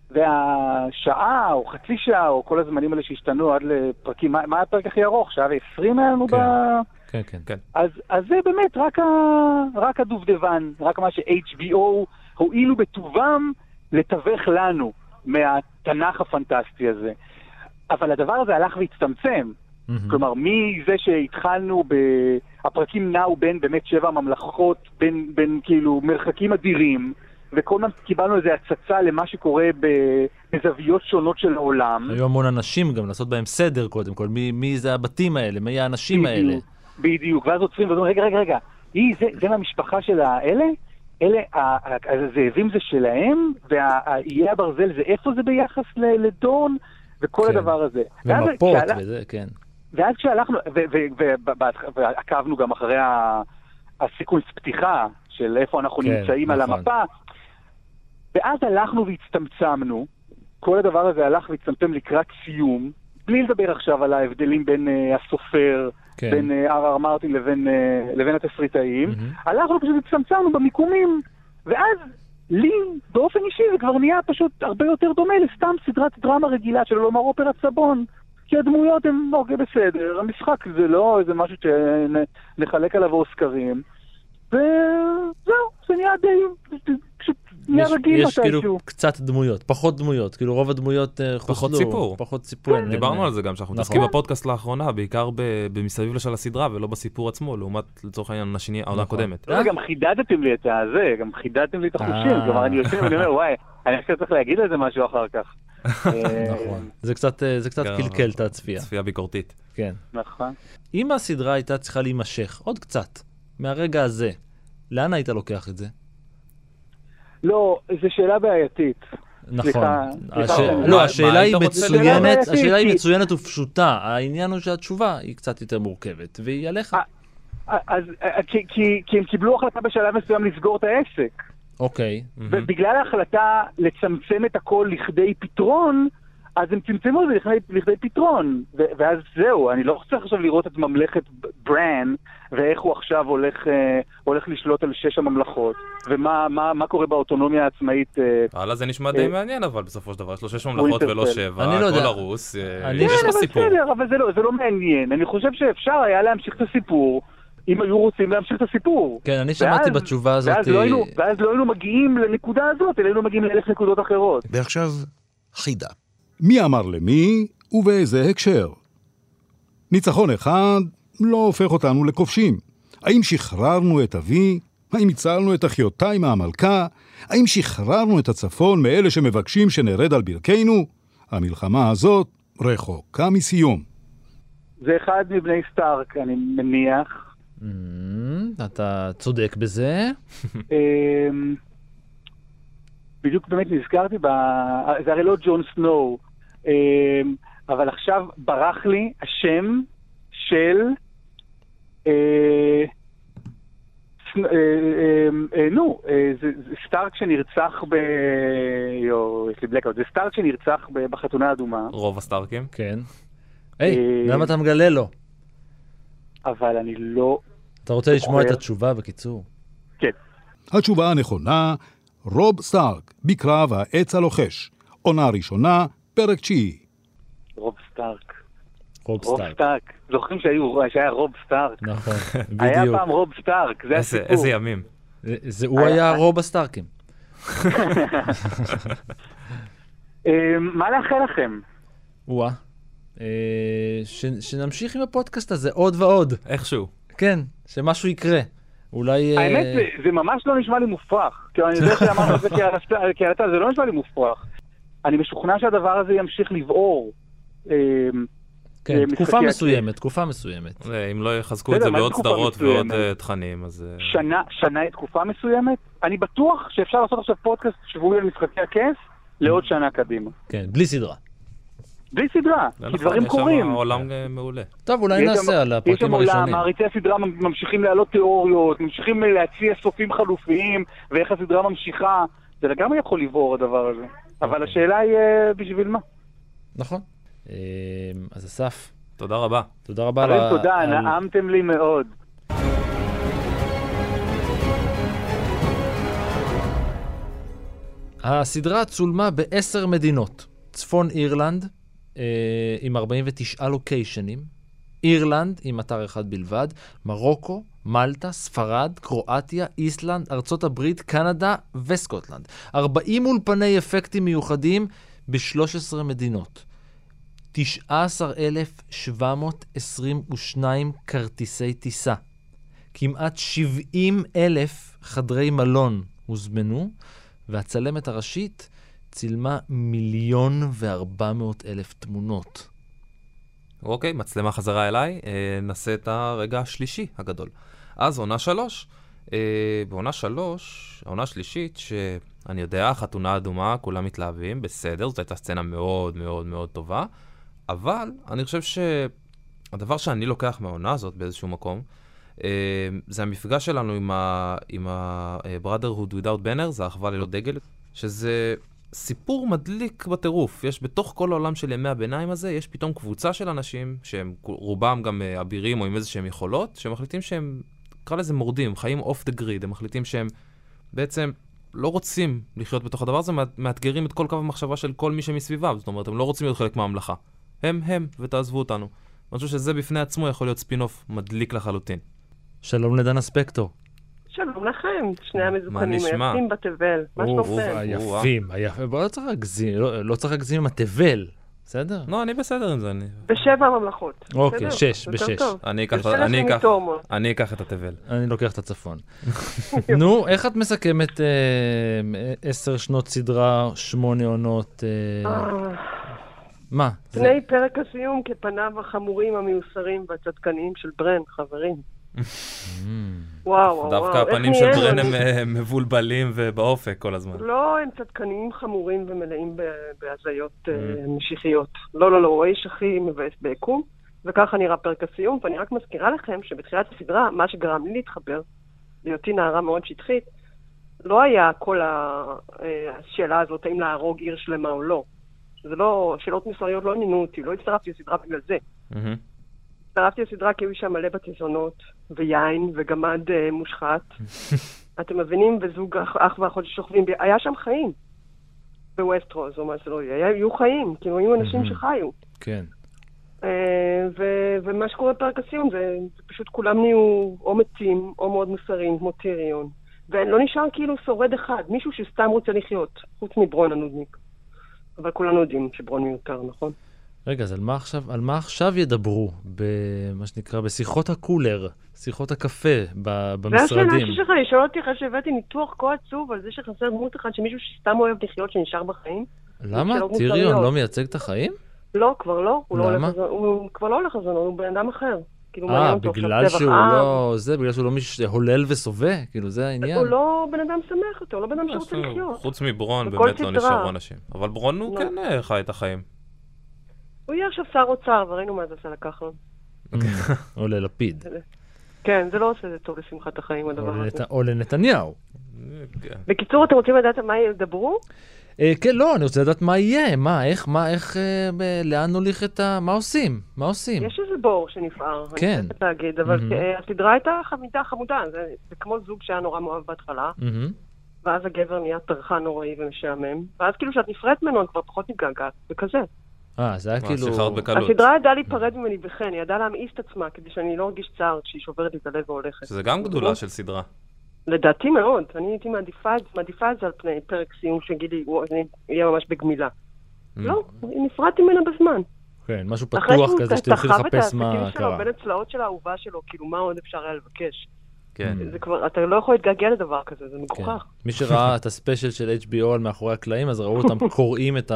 והשעה או חצי שעה או כל הזמנים האלה שהשתנו עד לפרקים, מה, מה הפרק הכי ארוך? שעה ועשרים היה לנו כן. ב... כן, כן, כן. אז, אז זה באמת רק, ה... רק הדובדבן, רק מה ש-אייץ' בי או הועילו בטובם לתווך לנו מהתנ"ך הפנטסטי הזה. אבל הדבר הזה הלך והצטמצם. Mm-hmm. כלומר, מזה שהתחלנו, ב... הפרקים נעו בין באמת שבע ממלכות, בין, בין כאילו מרחקים אדירים, וכל פעם קיבלנו איזו הצצה למה שקורה בזוויות שונות של העולם. היו המון אנשים גם לעשות בהם סדר קודם כל, מי, מי זה הבתים האלה, מי האנשים בדיוק, האלה. בדיוק, ואז עוצרים ואומרים, רגע, רגע, רגע, היא, זה, זה מהמשפחה של האלה? אלה, הזאבים זה שלהם, והאיי הברזל זה איפה זה ביחס לדורן, וכל כן. הדבר הזה. ומפות ואז, וזה, כן. ואז כשהלכנו, ועקבנו גם אחרי הסיקוונס פתיחה, של איפה אנחנו כן, נמצאים נכון. על המפה, ואז הלכנו והצטמצמנו, כל הדבר הזה הלך והצטמצם לקראת סיום, בלי לדבר עכשיו על ההבדלים בין uh, הסופר, כן. בין אר אר מרטין לבין, uh, לבין התסריטאים, mm-hmm. הלכנו פשוט הצטמצמנו במיקומים, ואז לי באופן אישי זה כבר נהיה פשוט הרבה יותר דומה לסתם סדרת דרמה רגילה של לומר אופרת סבון, כי הדמויות הן אוקיי בסדר, המשחק זה לא איזה משהו שנחלק עליו אוסקרים, וזהו, זה נהיה די, פשוט נהיה רגיל מתישהו. יש כאילו קצת דמויות, פחות דמויות, כאילו רוב הדמויות חוסלו. פחות סיפור. פחות סיפור. דיברנו על זה גם, שאנחנו מתעסקים בפודקאסט לאחרונה, בעיקר במסביב של הסדרה, ולא בסיפור עצמו, לעומת לצורך העניין העונה הקודמת. גם חידדתם לי את זה, גם חידדתם לי את החושים, כלומר אני יושב ואני אומר, וואי, אני חושב צריך להגיד על זה משהו אחר כך. נכון. זה קצת קלקל את הצפייה. צפייה ביקורתית. כן. נכון. אם הסדרה הייתה צריכה להימשך עוד קצת, מהרגע הזה, לאן היית לוקח את זה? לא, זו שאלה בעייתית. נכון. לא, השאלה היא מצוינת, השאלה היא מצוינת ופשוטה. העניין הוא שהתשובה היא קצת יותר מורכבת, והיא עליך. אז, כי הם קיבלו החלטה בשלב מסוים לסגור את העסק. אוקיי. ובגלל ההחלטה לצמצם את הכל לכדי פתרון, אז הם צמצמו את זה לכדי פתרון, ואז זהו, אני לא צריך עכשיו לראות את ממלכת ברן, ואיך הוא עכשיו הולך, הולך לשלוט על שש הממלכות, ומה מה, מה קורה באוטונומיה העצמאית. הלאה, זה נשמע די מעניין, אבל בסופו של דבר, יש לו שש ממלכות ולא שבע, הכל הרוס, יש לו סיפור. אבל זה לא, זה לא מעניין, אני חושב שאפשר היה להמשיך את הסיפור, אם היו רוצים להמשיך את הסיפור. כן, אני שמעתי בתשובה הזאת. ואז לא היינו, ואז לא היינו מגיעים לנקודה הזאת, אלא היינו מגיעים לאלף נקודות אחרות. ועכשיו, חידה. מי אמר למי ובאיזה הקשר? ניצחון אחד לא הופך אותנו לכובשים. האם שחררנו את אבי? האם הצלנו את אחיותיי מהמלכה? האם שחררנו את הצפון מאלה שמבקשים שנרד על ברכנו? המלחמה הזאת רחוקה מסיום. זה אחד מבני סטארק, אני מניח. אתה צודק בזה. בדיוק באמת נזכרתי, זה הרי לא ג'ון סנואו, אבל עכשיו ברח לי השם של נו, זה סטארק שנרצח ב... יו, יש לי בלקאוט, זה סטארק שנרצח בחתונה האדומה. רוב הסטארקים? כן. היי, למה אתה מגלה לו? אבל אני לא... אתה רוצה לשמוע את התשובה בקיצור? כן. התשובה הנכונה, רוב סטארק, בקרב העץ הלוחש. עונה ראשונה, פרק תשיעי. רוב סטארק. רוב רוב סטארק. סטארק. זוכרים שהיה רוב סטארק. נכון, היה בדיוק. פעם רוב סטארק, זה הסיפור. איזה ימים. זה- הוא היה רוב הסטארקים. מה לאחל לכם? וואה. אה, ש- שנמשיך עם הפודקאסט הזה עוד ועוד. איכשהו. כן, שמשהו יקרה. אולי... אה, האמת, זה- זה ממש לא נשמע לי מופרך. כאילו, אני יודע שאמרנו את זה כעלתה, זה לא נשמע לי מופרך. אני משוכנע שהדבר הזה ימשיך לבעור. אה, כן, משחקי תקופה הכס. מסוימת, תקופה מסוימת. אה, אם לא יחזקו את בסדר, זה מה זה בעוד תקופה סדרות ועוד מסוימת? אה, תכנים, אז... אה, שנה, שנה היא תקופה מסוימת. אני בטוח שאפשר לעשות עכשיו פודקאסט שבועי על משחקי הכס לעוד שנה קדימה. כן, בלי סדרה. בלי סדרה, זה כי נכון, דברים יש שם קורים. עולם אה, מעולה. טוב, אולי יש נעשה שם- על יש הפרקים שם עולם, הראשונים. מעריצי הסדרה ממשיכים להעלות תיאוריות, ממשיכים להציע סופים חלופיים, ואיך הסדרה ממשיכה. זה לגמרי יכול לבעור הדבר הזה. אבל השאלה היא אה, בשביל מה? נכון. אה, אז אסף, תודה רבה. תודה רבה. על חברים, ה- תודה, על- נעמתם לי מאוד. הסדרה צולמה בעשר מדינות. צפון אירלנד, אה, עם ארבעים ותשעה לוקיישנים, אירלנד, עם אתר אחד בלבד, מרוקו, מלטה, ספרד, קרואטיה, איסלנד, ארצות הברית, קנדה וסקוטלנד. ארבעים אולפני אפקטים מיוחדים ב-שלוש עשרה מדינות. תשעה עשר אלף שבע מאות עשרים ושתיים כרטיסי טיסה. כמעט שבעים אלף חדרי מלון הוזמנו, והצלמת הראשית צילמה מיליון וארבע מאות אלף תמונות. אוקיי, מצלמה חזרה אליי, אה, נעשה את הרגע השלישי הגדול. אז עונה שלוש. אה, בעונה שלוש, העונה השלישית, שאני יודע, חתונה אדומה, כולם מתלהבים, בסדר, זאת הייתה סצנה מאוד מאוד מאוד טובה, אבל אני חושב שהדבר שאני לוקח מהעונה הזאת באיזשהו מקום, אה, זה המפגש שלנו עם ה- עם ה-Brotherhood Without Banner, זה האחווה ללא דגל, שזה סיפור מדליק בטירוף. יש בתוך כל העולם של ימי הביניים הזה, יש פתאום קבוצה של אנשים, שהם רובם גם אה, אבירים או עם איזה שהם יכולות, שמחליטים שהם, קרא לזה מורדים, חיים אוף דה גריד, הם מחליטים שהם בעצם לא רוצים לחיות בתוך הדבר הזה, מאתגרים את כל קו המחשבה של כל מי שמסביבם, זאת אומרת, הם לא רוצים להיות חלק מהממלכה. הם, הם, ותעזבו אותנו. אני חושב שזה בפני עצמו יכול להיות ספינוף מדליק לחלוטין. שלום לדנה ספקטור. שלום לכם, שני המזוכנים מה נשמע? היפים בתבל. מה אוף, שלומכם? היפים, היפים. בוא, לא צריך להגזים, לא- לא צריך להגזים עם התבל, בסדר? לא, אני בסדר עם זה, אני... בשבע ממלכות. אוקיי, בסדר? שש, יותר בשש. טוב. אני אקח, בסדר אני שאני אקח, תורמו. אני אקח את התבל. אני לוקח את הצפון. נו, איך את מסכמת אה, עשר שנות סדרה, שמונה עונות? אה, אה, מה? זה- פני פרק הסיום כפניו החמורים, המיוסרים והצדקניים של ברן, חברים. וואו, וואו, דווקא איך הפנים של נהיינו? ברן הם אה, מבולבלים ובאופק כל הזמן. לא, הם צדקניים חמורים ומלאים ב- בהזיות אה, משיחיות. לא, לא, לא, הוא האיש הכי מבאס ביקום, וככה נראה פרק הסיום, ואני רק מזכירה לכם שבתחילת הסדרה, מה שגרם לי להתחבר, להיותי נערה מאוד שטחית, לא היה כל ה- אה, השאלה הזאת, האם להרוג עיר שלמה או לא. זה לא, שאלות מוסריות לא עניינו אותי, לא הצטרפתי לסדרה בגלל זה. מהמם. הצטרפתי לסדרה כי היו שם מלא בתיזונות, ויין, וגמד אה, מושחת. אתם מבינים? וזוג אח, אח ואחות ששוכבים, ב- היה שם חיים. בווסטרוז, או מה זה לא יהיה. היה- היו חיים, כאילו היו אנשים שחיו. כן. אה, ו- ומה שקורה בפרק הסיום זה, זה פשוט כולם נהיו או מתים, או מאוד מוסריים, כמו טיריון. ולא נשאר כאילו שורד אחד, מישהו שסתם רוצה לחיות, חוץ מברון הנודניק. אבל כולנו יודעים שברון מיותר, נכון? רגע, אז על מה עכשיו, על מה עכשיו ידברו, במה שנקרא, בשיחות הקולר, שיחות הקפה, במשרדים? זה השאלה שלך, לשאול אותי אחרי שהבאתי ניתוח כה עצוב על זה שחסר דמות אחד שמישהו שסתם אוהב לחיות שנשאר בחיים? למה? טיריון לא מייצג את החיים? לא, כבר לא. למה? הוא כבר לא הולך לזה, הוא בן אדם אחר. אה, בגלל שהוא לא... זה, בגלל שהוא לא מישהו הולל וסובה? כאילו, זה העניין. הוא לא בן אדם שמח יותר, הוא לא בן אדם שרוצה לחיות. חוץ מברון, באמת לא נשארו אנשים. אבל ברון הוא כן חי את החיים. הוא יהיה עכשיו שר אוצר, וראינו מה זה עשה לכחלון. או ללפיד. כן, זה לא עושה זה טוב לשמחת החיים, הדבר הזה. או לנתניהו. בקיצור, אתם רוצים לדעת מה ידברו? כן, לא, אני רוצה לדעת מה יהיה, מה, איך, מה, איך, לאן נוליך את ה... מה עושים? מה עושים? יש איזה בור שנפער, כן. אני חושבת להגיד, אבל הסדרה הייתה חמידה חמודה, זה כמו זוג שהיה נורא מאוהב בהתחלה, ואז הגבר נהיה טרחה נוראי ומשעמם, ואז כאילו שאת נפרדת ממנו, את כבר פחות מתגעגעת, וכזה. אה, זה היה כאילו... הסדרה ידעה להיפרד ממני בחן, היא ידעה להמאיס את עצמה, כדי שאני לא ארגיש צער כשהיא שוברת לי את הלב והולכת. שזה גם גדולה של סדרה. לדעתי מאוד, אני הייתי מעדיפה את זה על פני פרק סיום שגידי, אני אהיה ממש בגמילה. לא, נפרדתי ממנה בזמן. כן, משהו פתוח כזה שתלכי לחפש מה קרה. אחרי שהוא תחב את העסקים שלו, בין הצלעות של האהובה שלו, כאילו מה עוד אפשר היה לבקש. כן. זה כבר, אתה לא יכול להתגעגע לדבר כזה, זה מגוחך. מי שראה את הספיישל של אייץ' בי או על מאחורי הקלעים, אז ראו אותם קוראים את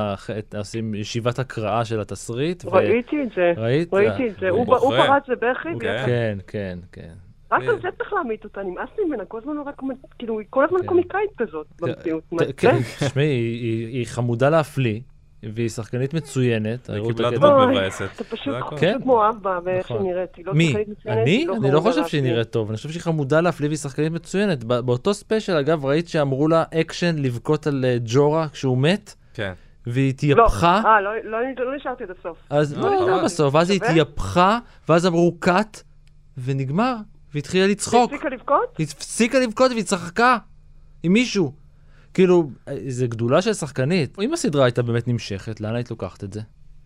ישיבת הקראה של התסריט. ראיתי את זה. ראית? ראיתי את זה. הוא פרץ לבכי. כן, כן, כן. רק על זה צריך להעמיד אותה, נמאס לי ממנה, כל הזמן רק, כאילו, היא כל הזמן קומיקאית כזאת במציאות. תשמעי, היא חמודה להפליא, והיא שחקנית מצוינת. היא קיבלה דמות מבאסת. זה פשוט כמו אבא, ואיך שהיא נראית. מי? אני? אני לא חושב שהיא נראית טוב, אני חושב שהיא חמודה להפליא והיא שחקנית מצוינת. באותו ספיישל, אגב, ראית שאמרו לה אקשן לבכות על ג'ורה כשהוא מת? כן. והיא התייפחה. אה, לא נשארתי עד הסוף. אז לא בסוף, ואז היא התייפחה, ואז אמרו קאט, ונגמר. והתחילה לצחוק. היא הפסיקה לבכות? היא הפסיקה לבכות והיא צחקה עם מישהו. כאילו, זו גדולה של שחקנית. אם הסדרה הייתה באמת נמשכת, לאן היית לוקחת את זה?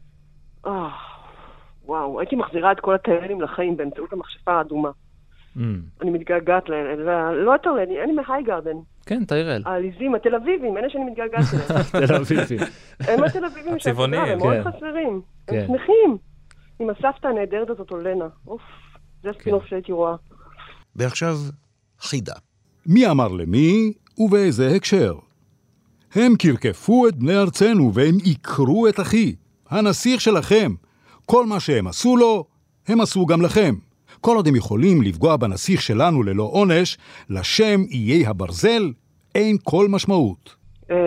וואו, הייתי מחזירה את כל הטיילים לחיים באמצעות המכשפה האדומה. אני מתגעגעת להם. לא הטיילים, אני מהייגרדן. כן, טיירל. העליזים, התל אביבים, אלה שאני מתגעגעת להם. תל אביבים. הם התל אביבים שהסדרה, הם מאוד חסרים. הם שמחים. עם הסבתא הנהדרת הזאת עולנה. אוף. זה ספינוף שהייתי רואה. ועכשיו, חידה. מי אמר למי ובאיזה הקשר? הם קרקפו את בני ארצנו והם יקרו את אחי, הנסיך שלכם. כל מה שהם עשו לו, הם עשו גם לכם. כל עוד הם יכולים לפגוע בנסיך שלנו ללא עונש, לשם איי הברזל אין כל משמעות.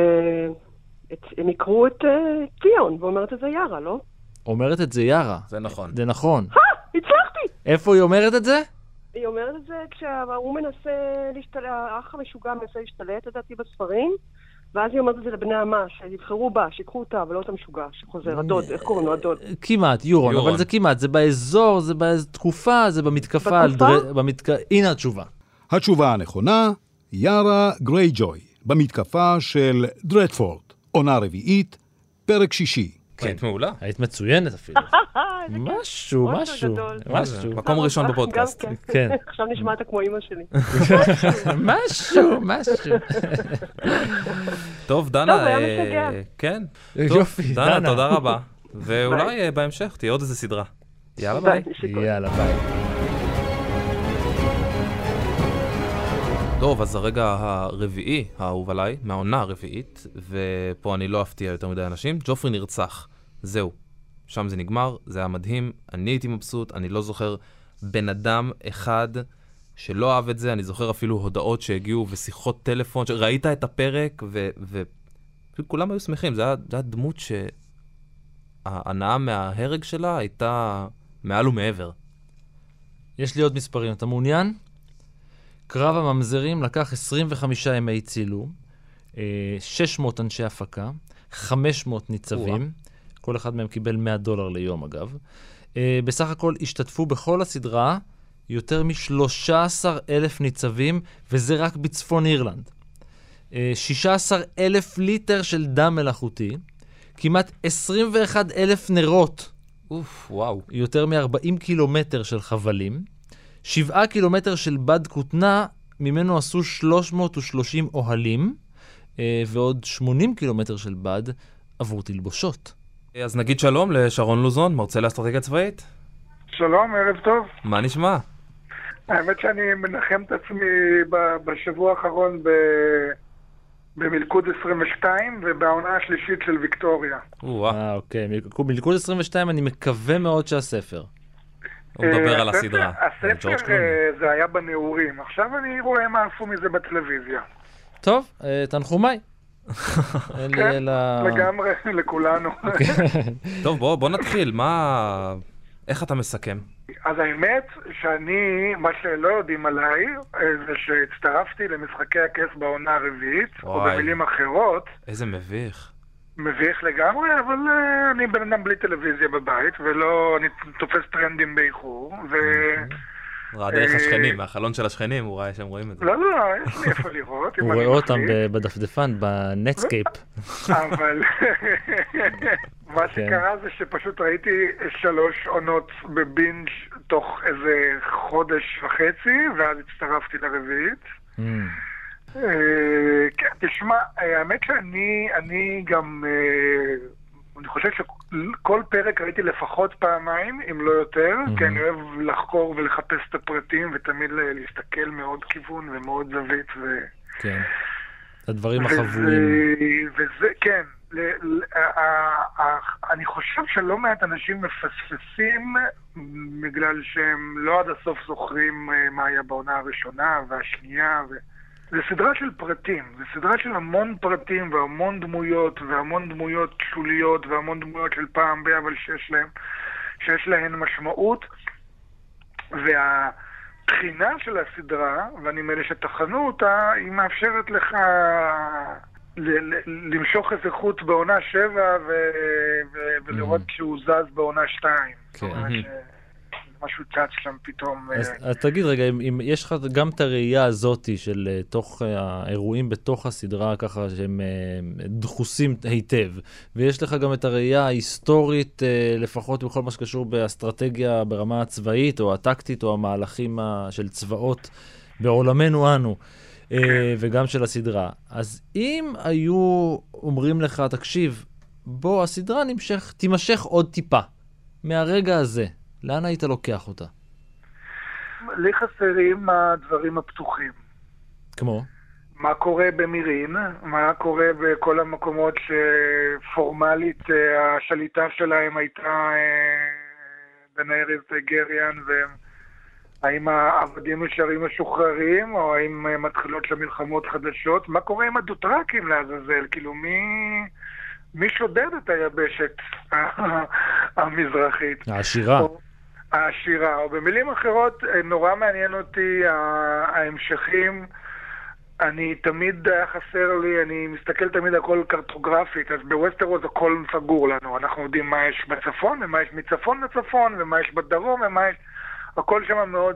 הם יקרו את ציון, ואומרת את זה ירה, לא? אומרת את זה ירה. זה נכון. זה נכון. הצלחתי! איפה היא אומרת את זה? היא אומרת את זה כשהוא מנסה להשתלט, האח המשוגע מנסה להשתלט, לדעתי בספרים, ואז היא אומרת את זה לבני עמה, שיבחרו בה, שיקחו אותה, ולא את המשוגע שחוזר, הדוד, איך קוראים לו הדוד? כמעט, יורון, אבל זה כמעט, זה באזור, זה בתקופה, זה במתקפה. הנה התשובה. התשובה הנכונה, ירה גרייג'וי, במתקפה של דרדפורד, עונה רביעית, פרק שישי. היית מעולה. היית מצוינת אפילו. משהו, משהו. משהו. מקום ראשון בפודקאסט. כן. עכשיו נשמעת כמו אמא שלי. משהו, משהו. טוב, דנה. טוב, היה משגע. כן. יופי, דנה. דנה, תודה רבה. ואולי בהמשך תהיה עוד איזה סדרה. יאללה ביי. יאללה ביי. טוב, אז הרגע הרביעי, האהוב עליי, מהעונה הרביעית, ופה אני לא אפתיע יותר מדי אנשים, ג'ופרי נרצח. זהו. שם זה נגמר, זה היה מדהים, אני הייתי מבסוט, אני לא זוכר בן אדם אחד שלא אהב את זה, אני זוכר אפילו הודעות שהגיעו ושיחות טלפון, ראית את הפרק, וכולם היו שמחים, זה היה, זה היה דמות שההנאה מההרג שלה הייתה מעל ומעבר. יש לי עוד מספרים, אתה מעוניין? קרב הממזרים לקח עשרים וחמישה ימי צילום, שש מאות אנשי הפקה, חמש מאות ניצבים, כל אחד מהם קיבל מאה דולר ליום אגב. בסך הכל השתתפו בכל הסדרה יותר מ-שלושה עשר אלף ניצבים, וזה רק בצפון אירלנד. שישה עשר אלף ליטר של דם מלאכותי, כמעט עשרים ואחד אלף נרות, אוף, וואו. יותר מ-ארבעים קילומטר של חבלים, שבעה קילומטר של בד כותנה, ממנו עשו שלוש מאות ושלושים אוהלים, ועוד שמונים קילומטר של בד, עבור תלבושות. אז נגיד שלום לשרון לוזון, מרצה לאסטרטגיה צבאית. שלום, ערב טוב. מה נשמע? האמת שאני מנחם את עצמי בשבוע האחרון במלכוד עשרים ושתיים ובעונה השלישית של ויקטוריה. אה, אוקיי. מלכוד עשרים ושתיים אני מקווה מאוד שהספר. הוא מדבר על הסדרה. הספר זה היה בנעורים. עכשיו אני רואה מה עשו מזה בטלוויזיה. טוב, תנחומי. כן, לגמרי, לכולנו. טוב, בוא נתחיל. מה... איך אתה מסכם? אז האמת שאני, מה שלא יודעים עליי, זה שהצטרפתי למשחקי הכס בעונה הרביעית, או במילים אחרות. איזה מביך. מביך לגמרי, אבל uh, אני בן אדם בלי טלוויזיה בבית, ולא, אני תופס טרנדים באיחור, ו... ראה דרך השכנים, מהחלון של השכנים, הוא ראה שהם רואים את זה. לא, לא, יש לי איפה לראות. הוא רואה אותם בדפדפן, בנטסקייפ. אבל מה שקרה זה שפשוט ראיתי שלוש עונות בבינג' תוך איזה חודש וחצי, ואז הצטרפתי לרביעית. כן, תשמע, האמת שאני אני גם, אני חושב שכל פרק ראיתי לפחות פעמיים, אם לא יותר, כי אני אוהב לחקור ולחפש את הפרטים, ותמיד להסתכל מאוד כיוון ומאוד זווית. כן, הדברים החבויים. וזה, כן, אני חושב שלא מעט אנשים מפספסים, בגלל שהם לא עד הסוף זוכרים מה היה בעונה הראשונה והשנייה, ו... זה סדרה של פרטים, זה סדרה של המון פרטים והמון דמויות והמון דמויות שוליות והמון דמויות של פעם בה, אבל שיש להם, שיש להן משמעות. והבחינה של הסדרה, ואני מאלה שתחנו אותה, היא מאפשרת לך ל- ל- למשוך איזה חוט בעונה שבע ו- ו- ולראות שהוא זז בעונה שתיים. כן. משהו צץ שם פתאום. אז, אז תגיד רגע, אם, אם יש לך גם את הראייה הזאת של תוך האירועים בתוך הסדרה, ככה שהם דחוסים היטב, ויש לך גם את הראייה ההיסטורית, לפחות בכל מה שקשור באסטרטגיה ברמה הצבאית, או הטקטית, או המהלכים של צבאות בעולמנו אנו, וגם של הסדרה. אז אם היו אומרים לך, תקשיב, בוא, הסדרה נמשך, תימשך עוד טיפה, מהרגע הזה, לאן היית לוקח אותה? לי חסרים הדברים הפתוחים. כמו? מה קורה במירין, מה קורה בכל המקומות שפורמלית השליטה שלהם הייתה בנהרז גריאן, והאם העבדים נשארים משוחררים, או האם מתחילות של מלחמות חדשות? מה קורה עם הדוטרקים לעזאזל? כאילו מי... מי שודד את היבשת המזרחית? העשירה. או, העשירה, או במילים אחרות, נורא מעניין אותי ההמשכים. אני תמיד היה חסר לי, אני מסתכל תמיד הכל קרטוגרפית, אז בווסטרוס הכל סגור לנו. אנחנו יודעים מה יש בצפון, ומה יש מצפון לצפון, ומה יש בדרום, ומה יש... הכל שם מאוד...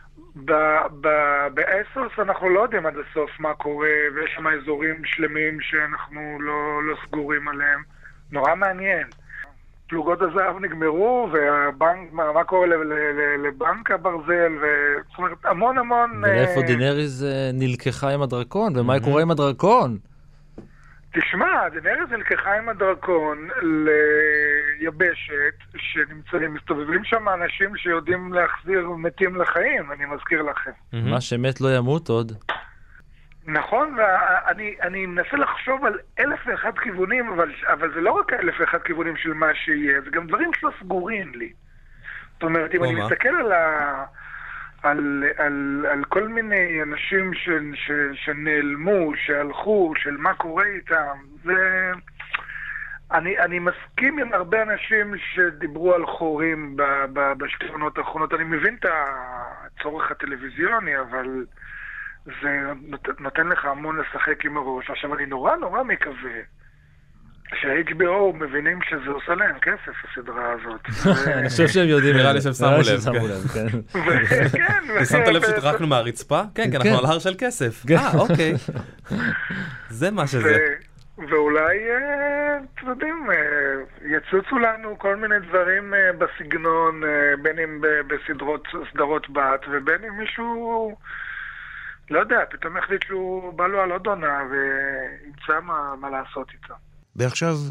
באסוס אנחנו לא יודעים עד הסוף מה קורה, ויש שם אזורים שלמים שאנחנו לא, לא סגורים עליהם. נורא מעניין. פלוגות הזהב נגמרו, והבנק, מה, מה קורה לבנק הברזל, זאת אומרת, המון המון... ולאיפה דינריז נלקחה עם הדרקון, ומה קורה עם הדרקון? תשמע, דינריז נלקחה עם הדרקון ליבשת, שנמצאים, מסתובבים שם אנשים שיודעים להחזיר מתים לחיים, אני מזכיר לכם. מה שמת לא ימות עוד. נכון, ואני אני מנסה לחשוב על אלף ואחד כיוונים, אבל, אבל זה לא רק אלף ואחד כיוונים של מה שיהיה, זה גם דברים שלא סגורים לי. זאת אומרת, אם אני מה? מסתכל על, ה, על, על, על כל מיני אנשים ש, ש, שנעלמו, שהלכו, של מה קורה איתם, זה... אני, אני מסכים עם הרבה אנשים שדיברו על חורים ב, ב, בשתי עונות האחרונות. אני מבין את הצורך הטלוויזיוני, אבל... זה נותן לך המון לשחק עם הראש. עכשיו אני נורא נורא מקווה שה-אייץ' בי או מבינים שזה עושה להם כסף, הסדרה הזאת. אני חושב שהם יודעים. נראה לי שהם שמו לב. כן. שמת לב שהתרחקנו מהרצפה? כן, כן, אנחנו על הר של כסף. אה, אוקיי. זה מה שזה. ואולי, אתם יודעים, יצוצו לנו כל מיני דברים בסגנון, בין אם בסדרות בת, ובין אם מישהו... לא יודע, פתאום החליט שהוא בא לו על עוד עונה וימצא מה, מה לעשות איתו. ועכשיו,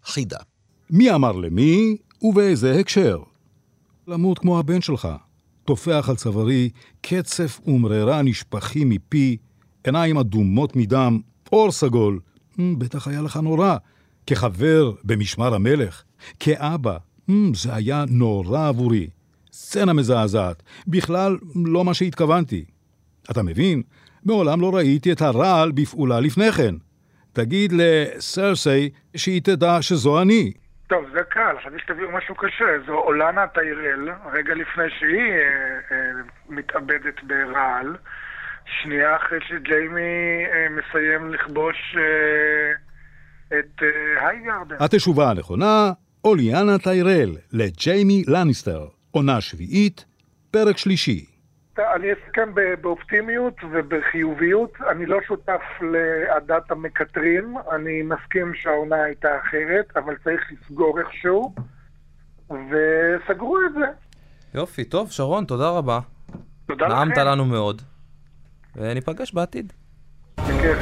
חידה. מי אמר למי ובאיזה הקשר? למות כמו הבן שלך. תופח על צווארי, קצף ומררה נשפכים מפי, עיניים אדומות מדם, אור סגול. בטח היה לך נורא. כחבר במשמר המלך, כאבא. זה היה נורא עבורי. סצנה מזעזעת. בכלל לא מה שהתכוונתי. אתה מבין? מעולם לא ראיתי את הרעל בפעולה לפני כן. תגיד לסרסי שהיא תדע שזו אני. טוב, זה קל, חשבתי שתביאו משהו קשה. זו אולנה טיירל, רגע לפני שהיא אה, אה, מתאבדת ברעל, שנייה אחרי שג'יימי אה, מסיים לכבוש אה, את אה, הייגארדן. התשובה הנכונה, אוליאנה טיירל, לג'יימי לניסטר, עונה שביעית, פרק שלישי. אני אסכם באופטימיות ובחיוביות. אני לא שותף לעדת המקטרים, אני מסכים שהעונה הייתה אחרת, אבל צריך לסגור איכשהו, וסגרו את זה. יופי, טוב, שרון, תודה רבה. תודה לכם. נעמת לנו מאוד, וניפגש בעתיד. בכיף.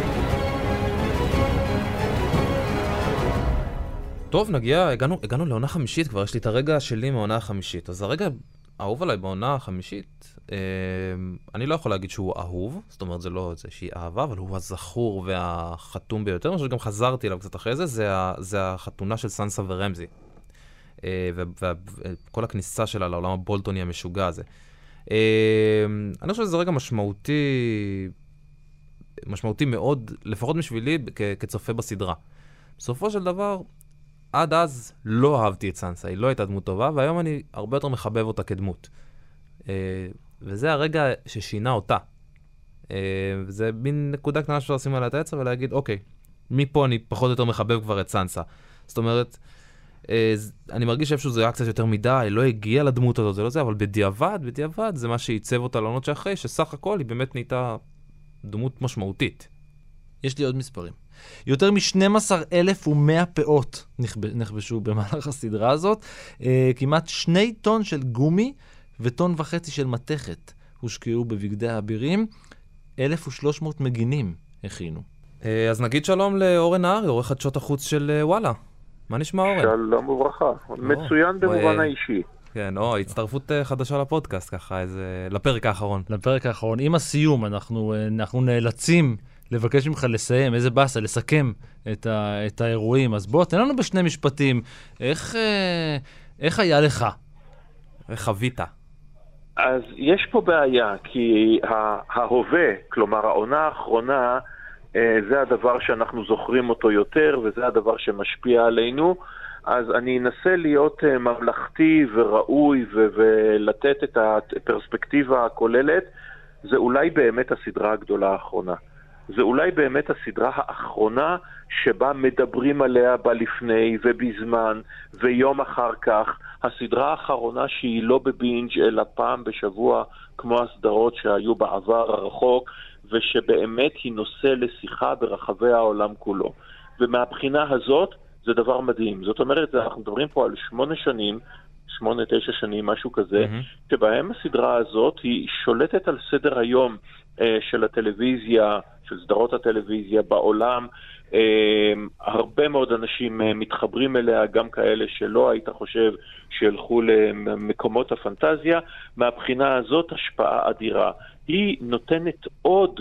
טוב, נגיע, הגענו, הגענו לעונה חמישית, כבר יש לי את הרגע שלי מהעונה החמישית. אז הרגע אהוב עליי בעונה החמישית, אה, אני לא יכול להגיד שהוא אהוב, זאת אומרת זה לא איזושהי אהבה, אבל הוא הזכור והחתום ביותר, אני חושב שגם חזרתי אליו קצת אחרי זה, זה, זה החתונה של סנסה ורמזי. אה, וכל הכניסה שלה לעולם הבולטוני המשוגע הזה. אה, אני חושב שזה רגע משמעותי, משמעותי מאוד, לפחות בשבילי, כ- כצופה בסדרה. בסופו של דבר, עד אז לא אהבתי את סנסה, היא לא הייתה דמות טובה, והיום אני הרבה יותר מחבב אותה כדמות. וזה הרגע ששינה אותה. וזה מין נקודה קטנה שאפשר לשים עליה את העצה ולהגיד, אוקיי, מפה אני פחות או יותר מחבב כבר את סנסה. זאת אומרת, אני מרגיש שאיפשהו זה היה קצת יותר מדי, לא הגיע לדמות הזאת, זה לא זה, אבל בדיעבד, בדיעבד, זה מה שייצב אותה לעונות שאחרי, שסך הכל היא באמת נהייתה דמות משמעותית. יש לי עוד מספרים. יותר מ-שנים עשר אלף ומאה פאות נכבשו במהלך הסדרה הזאת. אה, כמעט שני טון של גומי וטון וחצי של מתכת הושקעו בבגדי האבירים. אלף ושלוש מאות מגינים הכינו. אה, אז נגיד שלום לאורן נהרי, עורך חדשות החוץ של אה, וואלה. מה נשמע אורן? שלום וברכה. מצוין במובן האישי. כן, או, הצטרפות חדשה לפודקאסט ככה, איזה, לפרק האחרון. לפרק האחרון. עם הסיום, אנחנו, אנחנו נאלצים לבקש ממך לסיים, איזה באסה, לסכם את, ה, את האירועים. אז בוא, תן לנו בשני משפטים, איך, איך היה לך? איך חווית? אז יש פה בעיה, כי ההווה, כלומר העונה האחרונה, זה הדבר שאנחנו זוכרים אותו יותר, וזה הדבר שמשפיע עלינו. אז אני אנסה להיות ממלכתי וראוי ו- ולתת את הפרספקטיבה הכוללת. זה אולי באמת הסדרה הגדולה האחרונה. זה אולי באמת הסדרה האחרונה שבה מדברים עליה בלפני ובזמן ויום אחר כך. הסדרה האחרונה שהיא לא בבינג' אלא פעם בשבוע כמו הסדרות שהיו בעבר הרחוק, ושבאמת היא נושא לשיחה ברחבי העולם כולו. ומהבחינה הזאת זה דבר מדהים. זאת אומרת, אנחנו מדברים פה על שמונה שנים, שמונה, תשע שנים, משהו כזה, mm-hmm. שבהם הסדרה הזאת היא שולטת על סדר היום אה, של הטלוויזיה, של סדרות הטלוויזיה בעולם. אה, הרבה מאוד אנשים אה, מתחברים אליה, גם כאלה שלא היית חושב שילכו למקומות הפנטזיה. מהבחינה הזאת השפעה אדירה. היא נותנת עוד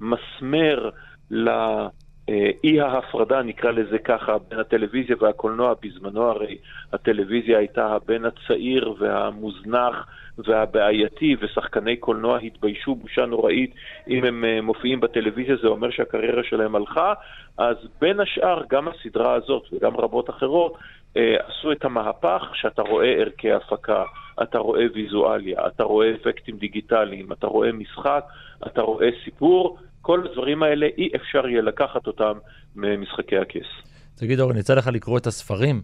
מסמר ל... אי ההפרדה, נקרא לזה ככה, בין הטלוויזיה והקולנוע. בזמנו הרי הטלוויזיה הייתה הבן הצעיר והמוזנח והבעייתי, ושחקני קולנוע התביישו בושה נוראית אם הם מופיעים בטלוויזיה, זה אומר שהקריירה שלהם הלכה. אז בין השאר גם הסדרה הזאת וגם רבות אחרות עשו את המהפך שאתה רואה ערכי הפקה, אתה רואה ויזואליה, אתה רואה אפקטים דיגיטליים, אתה רואה משחק, אתה רואה סיפור. כל הדברים האלה אי אפשר יהיה לקחת אותם ממשחקי הכס. תגיד אורן, יצא לך לקרוא את הספרים?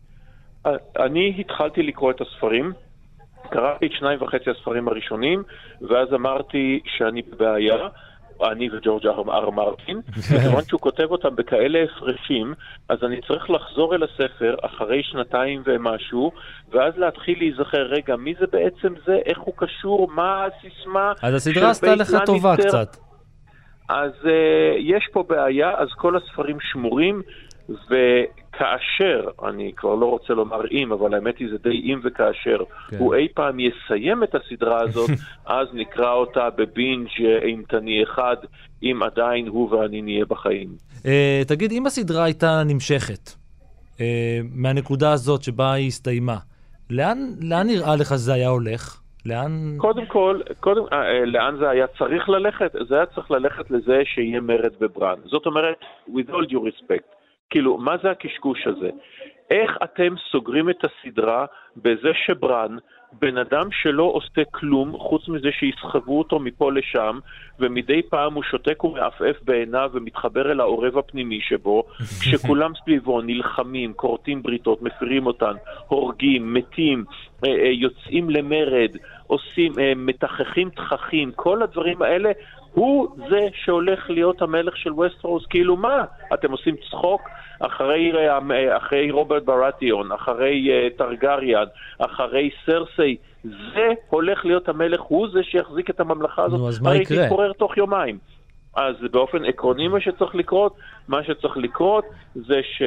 אני התחלתי לקרוא את הספרים, קראתי את שניים וחצי הספרים הראשונים, ואז אמרתי שאני בבעיה, אני וג'ורג' אר מרטין, וכיוון שהוא כותב אותם בכאלה הפרשים, אז אני צריך לחזור אל הספר אחרי שנתיים ומשהו, ואז להתחיל להיזכר, רגע, מי זה בעצם זה, איך הוא קשור, מה הסיסמה? אז הסדרה עשתה לך טובה קצת. אז uh, יש פה בעיה, אז כל הספרים שמורים, וכאשר, אני כבר לא רוצה לומר אם, אבל האמת היא זה די אם וכאשר, כן. הוא אי פעם יסיים את הסדרה הזאת, אז נקרא אותה בבינג' אימתני אחד, אם עדיין הוא ואני נהיה בחיים. Uh, תגיד, אם הסדרה הייתה נמשכת, uh, מהנקודה הזאת שבה היא הסתיימה, לאן, לאן נראה לך זה היה הולך? לאן... קודם כל, קודם, אה, לאן זה היה צריך ללכת? זה היה צריך ללכת לזה שיהיה מרד בברן. זאת אומרת, with all due respect, כאילו, מה זה הקשקוש הזה? איך אתם סוגרים את הסדרה בזה שברן, בן אדם שלא עושה כלום, חוץ מזה שיסחבו אותו מפה לשם, ומדי פעם הוא שותק ומעפעף בעיניו ומתחבר אל העורב הפנימי שבו, כשכולם סביבו נלחמים, קורטים בריתות, מפירים אותן, הורגים, מתים, יוצאים למרד, עושים, מתחכים תככים, כל הדברים האלה, הוא זה שהולך להיות המלך של וסטרוס. כאילו מה? אתם עושים צחוק אחרי, אחרי רוברט ברטיון, אחרי טרגריאן, אחרי סרסי, זה הולך להיות המלך, הוא זה שיחזיק את הממלכה הזאת. נו, אז מה יקרה? תתפורר תוך יומיים. אז באופן עקרוני מה שצריך לקרות, מה שצריך לקרות זה ש...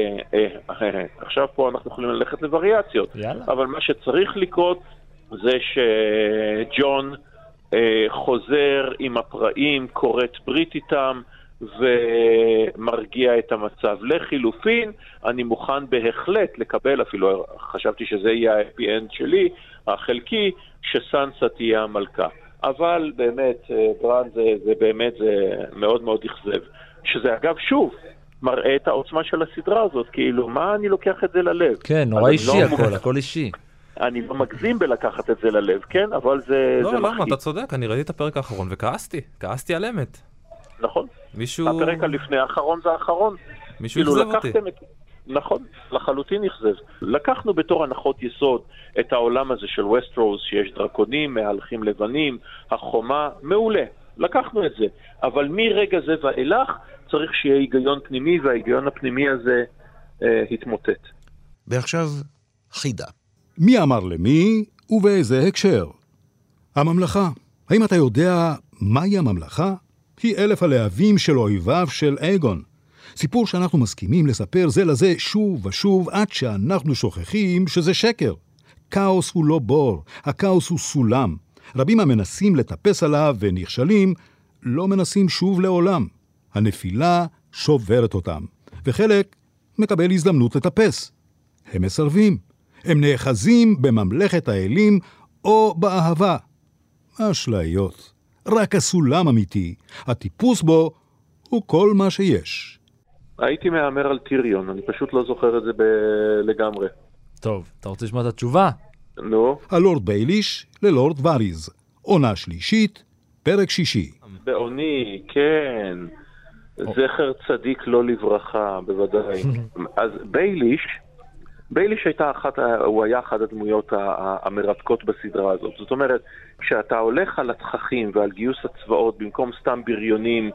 עכשיו פה אנחנו יכולים ללכת לווריאציות, יאללה. אבל מה שצריך לקרות זה שג'ון חוזר עם הפרעים, קוראת ברית איתם ומרגיע את המצב. לחילופין, אני מוכן בהחלט לקבל, אפילו חשבתי שזה יהיה ה-happy end שלי, החלקי, שסנסה תהיה המלכה. אבל באמת, ברן, זה, זה באמת זה מאוד מאוד יחזב. שזה אגב שוב, מראה את העוצמה של הסדרה הזאת, כאילו, מה אני לוקח את זה ללב? כן, נורא אישי לא הכל, הכל אישי. אני לא מגזים בלקחת את זה ללב, כן? אבל זה, לא, זה לא, מחכי. אתה צודק, אני ראיתי את הפרק האחרון וכעסתי, כעסתי על אמת. נכון. מישהו... הפרק הלפני האחרון זה האחרון. מישהו כאילו יחזב אותי. את... נכון, לחלוטין יחזב. לקחנו בתור הנחות יסוד את העולם הזה של וסטרוס, שיש דרקונים, מהלכים לבנים, החומה, מעולה. לקחנו את זה. אבל מרגע זה ואילך צריך שיהיה היגיון פנימי, וההיגיון הפנימי הזה אה, התמוטט. ועכשיו חידה. מי אמר למי ובאיזה הקשר? הממלכה. האם אתה יודע מהי הממלכה? היא אלף הלהבים של אויביו של אייגון. סיפור שאנחנו מסכימים לספר זה לזה שוב ושוב עד שאנחנו שוכחים שזה שקר. כאוס הוא לא בור, הכאוס הוא סולם. רבים המנסים לטפס עליו ונכשלים לא מנסים שוב לעולם. הנפילה שוברת אותם, וחלק מקבל הזדמנות לטפס. הם מסרבים. הם נאחזים בממלכת האלים או באהבה. אשליות. רק הסולם אמיתי. הטיפוס בו הוא כל מה שיש. הייתי מאמר על טיריון, אני פשוט לא זוכר את זה ב- לגמרי. טוב, אתה רוצה לשמוע את התשובה? נו. הלורד בייליש ללורד וריז. עונה שלישית, פרק שישי. בעוני, כן. זכר צדיק לא לברכה, בוודאי. אז בייליש, בייליש הייתה אחת, הוא היה אחת הדמויות המרתקות בסדרה הזאת. זאת אומרת, כשאתה הולך על התככים ועל גיוס הצבאות במקום סתם בריונים,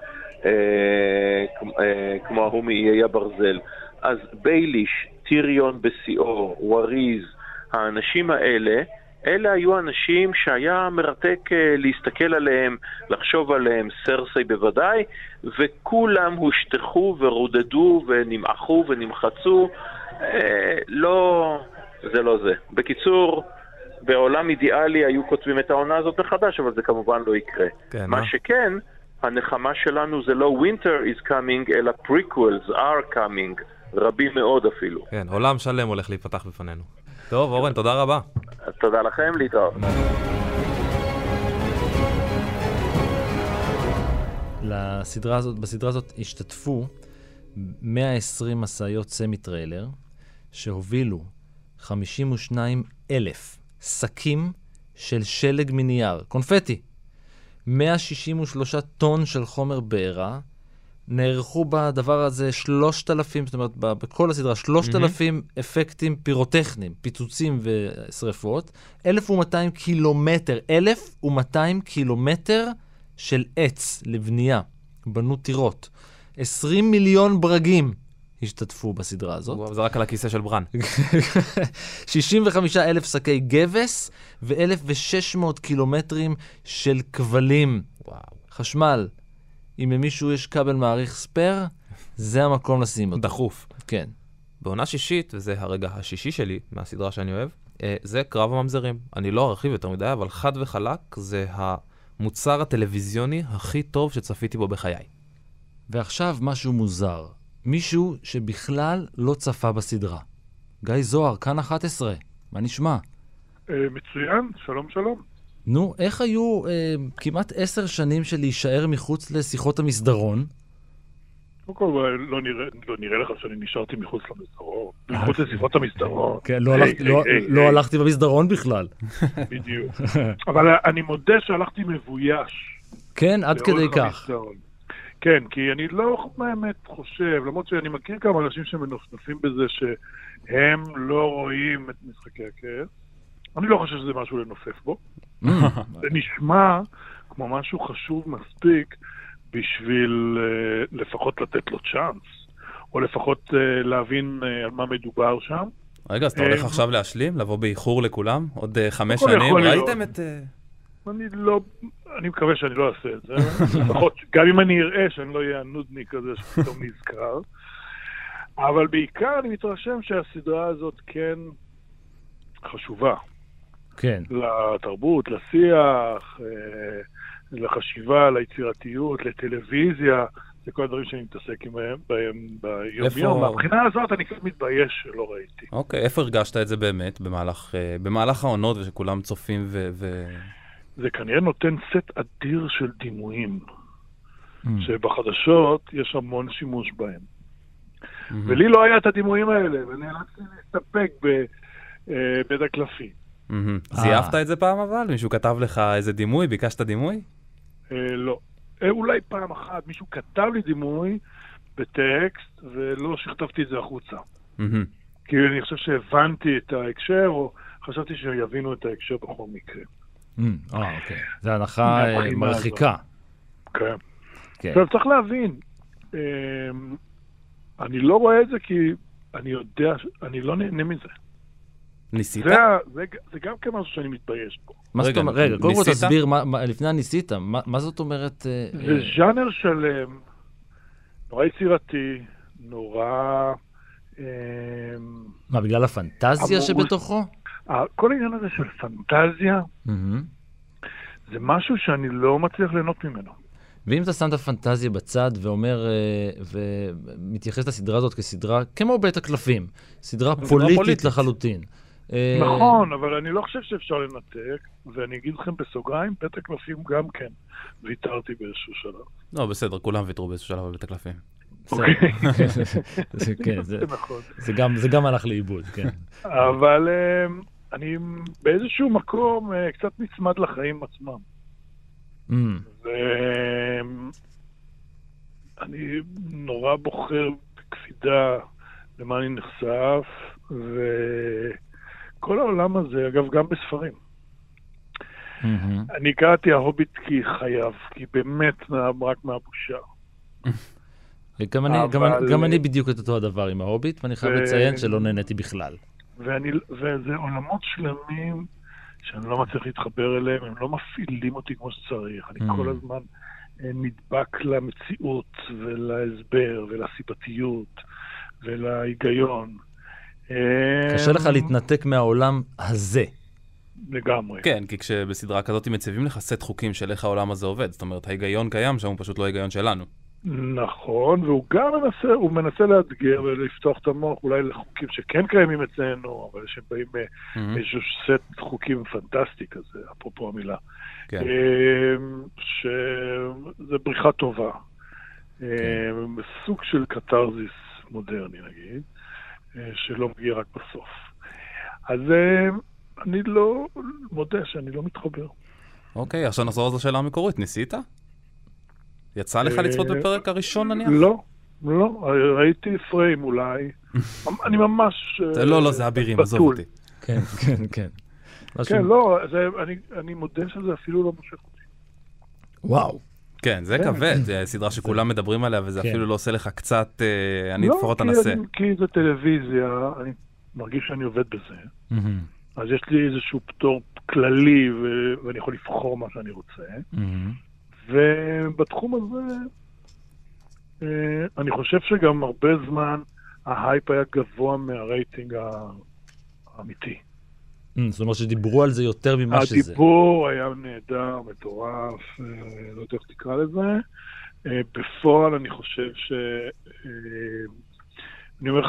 אה, אה, כמו ההוא מאיי הברזל, אז בייליש, טיריון בשיאו, וריז, האנשים האלה, אלה היו אנשים שהיה מרתק להסתכל עליהם, לחשוב עליהם, סרסי בוודאי, וכולם הושטחו ורודדו ונמעכו ונמחצו. אה, לא, זה לא זה. בקיצור, בעולם אידיאלי היו כותבים את העונה הזאת מחדש, אבל זה כמובן לא יקרה. כן, מה אה? שכן, הנחמה שלנו זה לא winter is coming, אלא prequels are coming, רבים מאוד אפילו. כן, עולם שלם הולך להיפתח בפנינו. טוב, אורן, תודה רבה. תודה לכם, להתראות. לסדרה הזאת, בסדרה הזאת השתתפו מאה ועשרים מסעיות סמי טריילר, שהובילו חמישים ושניים אלף שקים של שלג מנייר, קונפטי, מאה שישים ושלושה טון של חומר בעירה, נערכו בדבר הזה שלושת אלפים, זאת אומרת, בכל הסדרה, שלושת אלפים mm-hmm. אפקטים פירוטכניים, פיצוצים ושריפות, אלף ומאתיים קילומטר, אלף ומאתיים קילומטר של עץ לבנייה, בנו טירות. עשרים מיליון ברגים השתתפו בסדרה הזאת. וואו, זה רק על הכיסא של ברן. שישים וחמישה אלף שקי גבס, ו-אלף ושש מאות קילומטרים של כבלים. וואו. חשמל. אם למישהו יש כבל מעריך ספר, זה המקום לשים אותו. דחוף. כן. בעונה שישית, וזה הרגע השישי שלי, מהסדרה שאני אוהב, זה קרב הממזרים. אני לא ארחיב יותר מדי, אבל חד וחלק זה המוצר הטלוויזיוני הכי טוב שצפיתי בו בחיי. ועכשיו משהו מוזר. מישהו שבכלל לא צפה בסדרה. גיא זוהר, כאן אחת עשרה. מה נשמע? מצוין, שלום שלום. נו, איך היו אה, כמעט עשר שנים של להישאר מחוץ לשיחות המסדרון? קודם כל, לא נראה, לא נראה לך שאני נשארתי מחוץ למסדרון, מחוץ לשיחות המסדרון. כן, לא הלכתי, לא, לא הלכתי במסדרון בכלל. בדיוק. אבל אני מודה שהלכתי מבויש. כן, עד כדי כך. כן, כי אני לא באמת חושב, למרות שאני מכיר כמה אנשים שמנופנפים בזה שהם לא רואים את משחקי הכס, אני לא חושב שזה משהו לנופף בו. זה נשמע כמו משהו חשוב מספיק בשביל uh, לפחות לתת לו צ'אנס, או לפחות uh, להבין uh, על מה מדובר שם. רגע, אז אתה הולך עכשיו להשלים? לבוא באיחור לכולם? עוד uh, חמש שנים? ראיתם את... אני לא... אני מקווה שאני לא אעשה את זה. לפחות, גם אם אני אראה שאני לא אהיה הנודניק כזה שפתאום נזכר. אבל בעיקר אני מתרשם שהסדרה הזאת כן חשובה. כן. לתרבות, לשיח, לחשיבה, ליצירתיות, לטלוויזיה, זה כל הדברים שאני מתעסק בהם ביום-יום. מהבחינה הזאת אני קצת מתבייש שלא ראיתי. אוקיי, איפה הרגשת את זה באמת במהלך העונות ושכולם צופים ו... זה כנראה נותן סט אדיר של דימויים, שבחדשות יש המון שימוש בהם. ולי לא היה את הדימויים האלה, ונאלצתי להסתפק בבית הקלפים. זייפת את זה פעם אבל? מישהו כתב לך איזה דימוי? ביקשת דימוי? לא. אולי פעם אחת מישהו כתב לי דימוי בטקסט, ולא שכתבתי את זה החוצה. כי אני חושב שהבנתי את ההקשר, או חשבתי שיבינו את ההקשר בכל מקרה. אה, אוקיי. זה הנחה מרחיקה. כן. עכשיו צריך להבין, אני לא רואה את זה כי אני יודע, אני לא נהנה מזה. ניסית? זה, זה, זה גם כמשהו שאני מתבייש בו. מה זאת אומרת? רגע, קודם כל תסביר, לפני הניסית, מה, מה זאת אומרת? זה ז'אנר שלם, נורא יצירתי, נורא... מה, בגלל הפנטזיה שבתוכו? כל העניין הזה של פנטזיה, זה משהו שאני לא מצליח ליהנות ממנו. ואם אתה שם את הפנטזיה בצד ואומר, ומתייחס לסדרה הזאת כסדרה, כמו בית הקלפים, סדרה פוליטית לחלוטין. נכון, אבל אני לא חושב שאפשר לנתק, ואני אגיד לכם בסוגריים, בית הקלפים גם כן, ויתרתי באיזשהו שלב. לא, בסדר, כולם ויתרו באיזשהו שלב בבית הקלפים. זה גם הלך לאיבוד, כן. אבל אני באיזשהו מקום קצת נצמד לחיים עצמם. ואני נורא בוחר בקפידה למה אני נחשף, וכל העולם הזה, אגב, גם בספרים. אני קראתי ההוביט כי חייב, כי באמת רק מהבושה. גם אני בדיוק את אותו הדבר עם ההוביט, ואני חייב לציין שלא נהניתי בכלל. וזה עולמות שלמים שאני לא מצליח להתחבר אליהם, הם לא מפעילים אותי כמו שצריך. אני כל הזמן נדבק למציאות ולהסבר ולסיבתיות ולהיגיון. קשה לך להתנתק מהעולם הזה. לגמרי. כן, כי כשבסדרה כזאת מציבים לך סט חוקים של איך העולם הזה עובד, זאת אומרת, ההיגיון קיים שם הוא פשוט לא ההיגיון שלנו. נכון, והוא גם מנסה, הוא מנסה לאתגר ולפתוח את המוח אולי לחוקים שכן קיימים אצלנו, אבל שהם באים איזשהו סט חוקים פנטסטי כזה, אפרופו המילה. כן. שזה בריחה טובה. סוג של קטרזיס מודרני, נגיד, שלא מגיע רק בסוף. אז אני לא מודה שאני לא מתחבר. אוקיי, עכשיו נחזור על השאלה המקורית. ניסית? יצא לך לצפות בפרק הראשון נניח? לא, לא, ראיתי פריים אולי. אני ממש... לא, לא, זה אבירים, עזוב אותי. כן, כן, כן. כן, לא, אני מודה שזה אפילו לא מושך אותי. וואו. כן, זה כבד, זה סדרה שכולם מדברים עליה, וזה אפילו לא עושה לך קצת, אני לפחות אנסה. לא, כי זה טלוויזיה, אני מרגיש שאני עובד בזה. אז יש לי איזשהו פטור כללי, ואני יכול לבחור מה שאני רוצה. ובתחום הזה אני חושב שגם הרבה זמן ההייפ היה גבוה מהרייטינג האמיתי. זאת אומרת שדיברו על זה יותר ממה שזה. הדיבור היה נהדר, מטורף, לא יודע איך תקרא לזה. בפועל אני חושב ש... אני אומר לך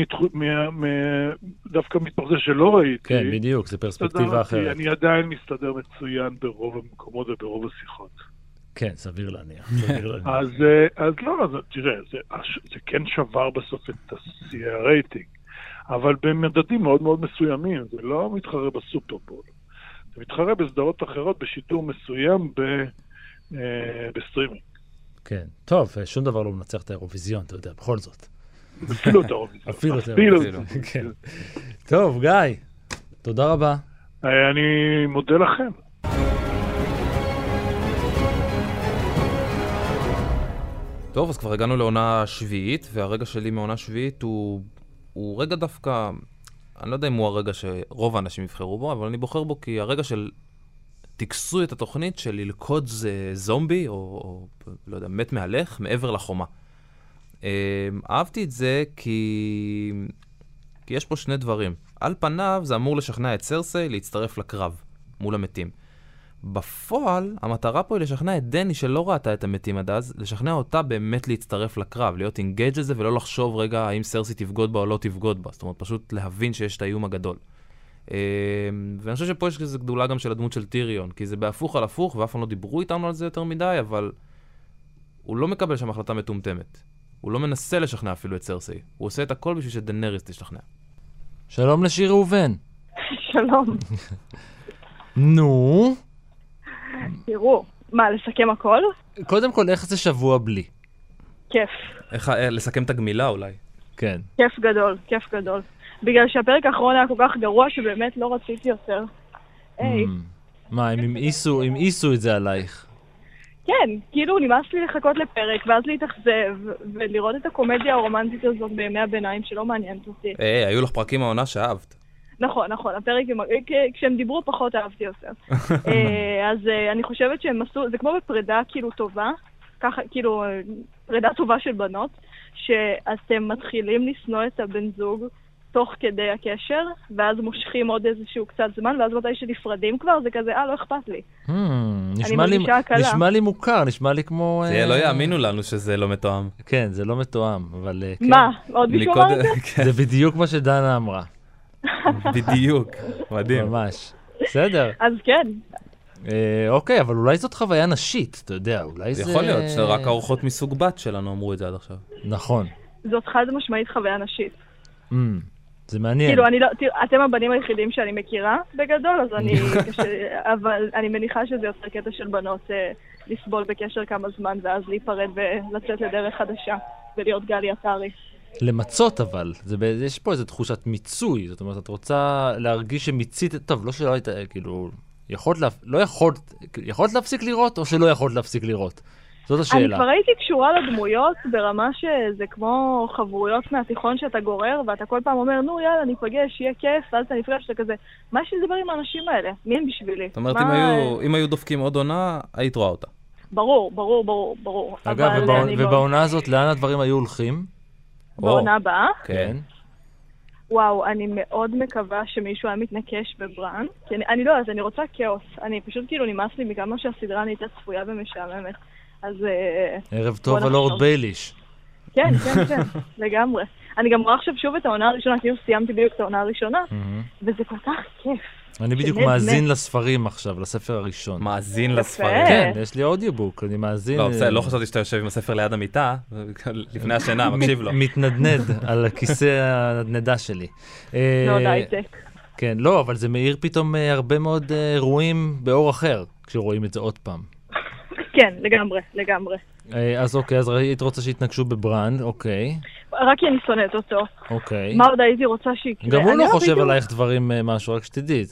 דווקא מתוך זה שלא ראיתי. כן, בדיוק, זה פרספקטיבה אחרת. אני עדיין מסתדר מצוין ברוב המקומות וברוב השיחות. כן, סביר להניח. אז לא, תראה, זה כן שבר בסוף את השיא הרייטינג. אבל במדדים מאוד מאוד מסוימים, זה לא מתחרה בסופרבול. זה מתחרה בסדרות אחרות בשידור מסוים בסטרימינג. כן, טוב, שום דבר לא מנצח את האירוויזיון, אתה יודע, בכל זאת. אפילו את האירוויזיון. אפילו את האירוויזיון. טוב, גיא, תודה רבה. אני מודה לכם. טוב, אז כבר הגענו לעונה שביעית, והרגע שלי מעונה שביעית הוא... הוא רגע דווקא, אני לא יודע אם הוא הרגע שרוב האנשים יבחרו בו, אבל אני בוחר בו כי הרגע של תקסו את התוכנית של ללכוד זומבי, או, או לא יודע, מת מהלך, מעבר לחומה. אהבתי את זה כי... כי יש פה שני דברים. על פניו זה אמור לשכנע את סרסי להצטרף לקרב מול המתים. בפועל, המטרה פה היא לשכנע את דני שלא ראתה את המתים עד אז, לשכנע אותה באמת להצטרף לקרב, להיות אינגייג' על זה ולא לחשוב רגע האם סרסי תבגוד בה או לא תבגוד בה. זאת אומרת, פשוט להבין שיש את האיום הגדול. ואני חושב שפה יש איזו גדולה גם של הדמות של טיריון, כי זה בהפוך על הפוך, ואף פעם לא דיברו איתנו על זה יותר מדי, אבל הוא לא מקבל שם החלטה מטומטמת. הוא לא מנסה לשכנע אפילו את סרסי. הוא עושה את הכל בשביל שדנריס תשכנע. שלום לשיר ראובן. שלום. נו... תראו, מה, לסכם הכל? קודם כל, איך זה שבוע בלי? כיף. איך, לסכם את הגמילה אולי? כן. כיף גדול, כיף גדול. בגלל שהפרק האחרון היה כל כך גרוע שבאמת לא רציתי יותר. היי. מה, הם המאיסו, המאיסו את זה עלייך? כן, כאילו נמאס לי לחכות לפרק, ואז להתאכזב, ולראות את הקומדיה הרומנטית הזאת בימי הביניים שלא מעניינת אותי. היי, היו לך פרקים מהעונה שאהבת. נכון, נכון, הפרק, כשהם דיברו פחות אהבתי יותר. אז אני חושבת שהם עשו, זה כמו בפרידה כאילו טובה, ככה, כאילו, פרידה טובה של בנות, שאתם מתחילים לשנוא את הבן זוג תוך כדי הקשר, ואז מושכים עוד איזשהו קצת זמן, ואז מתי שנפרדים כבר, זה כזה, אה, לא אכפת לי. נשמע לי מוכר, נשמע לי כמו... זה לא יאמינו לנו שזה לא מתואם. כן, זה לא מתואם, אבל... מה? עוד מישהו אמר את זה? זה בדיוק מה שדנה אמרה. בדיוק, מדהים. ממש. בסדר. אז כן. אוקיי, אבל אולי זאת חוויה נשית, אתה יודע, אולי זה... יכול להיות, שרק האורחות מסוג בת שלנו אמרו את זה עד עכשיו. נכון. זאת חד משמעית חוויה נשית. זה מעניין. כאילו, אני לא, תראה, אתם הבנים היחידים שאני מכירה בגדול, אז אני, אבל אני מניחה שזה יותר קטע של בנות לסבול בקשר כמה זמן, ואז להיפרד ולצאת לדרך חדשה, ולהיות גלי עטרי. למצות אבל, זה, יש פה איזו תחושת מיצוי, זאת אומרת, את רוצה להרגיש שמיצית, טוב, לא שלא היית, כאילו, יכולת, לה, לא יכולת, יכולת להפסיק לראות, או שלא יכולת להפסיק לראות? זאת השאלה. אני כבר הייתי קשורה לדמויות ברמה שזה כמו חברויות מהתיכון שאתה גורר, ואתה כל פעם אומר, נו יאללה, ניפגש, יהיה כיף, ואז אתה נפגש שאתה כזה, מה יש לדבר עם האנשים האלה? מי הם בשבילי? זאת אומרת, מה... אם, היו, אם היו דופקים עוד עונה, היית רואה אותה. ברור, ברור, ברור, ברור. אגב, ובא... ובעונה לא... הזאת, לאן הדברים היו הולכים? בעונה הבאה? כן. וואו, אני מאוד מקווה שמישהו היה מתנקש בברן, כי אני, אני לא יודעת, אני רוצה כאוס. אני פשוט כאילו נמאס לי מכמה שהסדרה נהייתה צפויה ומשעממת. אז... ערב טוב על אורד בייליש. כן, כן, כן, לגמרי. אני גם רואה עכשיו שוב את העונה הראשונה, כאילו סיימתי בדיוק את העונה הראשונה, וזה כל כך כיף. אני בדיוק מאזין לספרים עכשיו, לספר הראשון. מאזין לספרים? כן, יש לי אודיובוק, אני מאזין... לא, בסדר, לא חשבתי שאתה יושב עם הספר ליד המיטה, לפני השינה, מקשיב לו. מתנדנד על הכיסא הנדנדה שלי. מאוד הייטק. כן, לא, אבל זה מאיר פתאום הרבה מאוד אירועים באור אחר, כשרואים את זה עוד פעם. כן, לגמרי, לגמרי. אז אוקיי, אז היית רוצה שיתנגשו בברנד, אוקיי. רק כי אני שונאת אותו. אוקיי. מה עוד הייתי רוצה שיקרה? גם הוא לא חושב עלייך דברים משהו, רק שתדעי.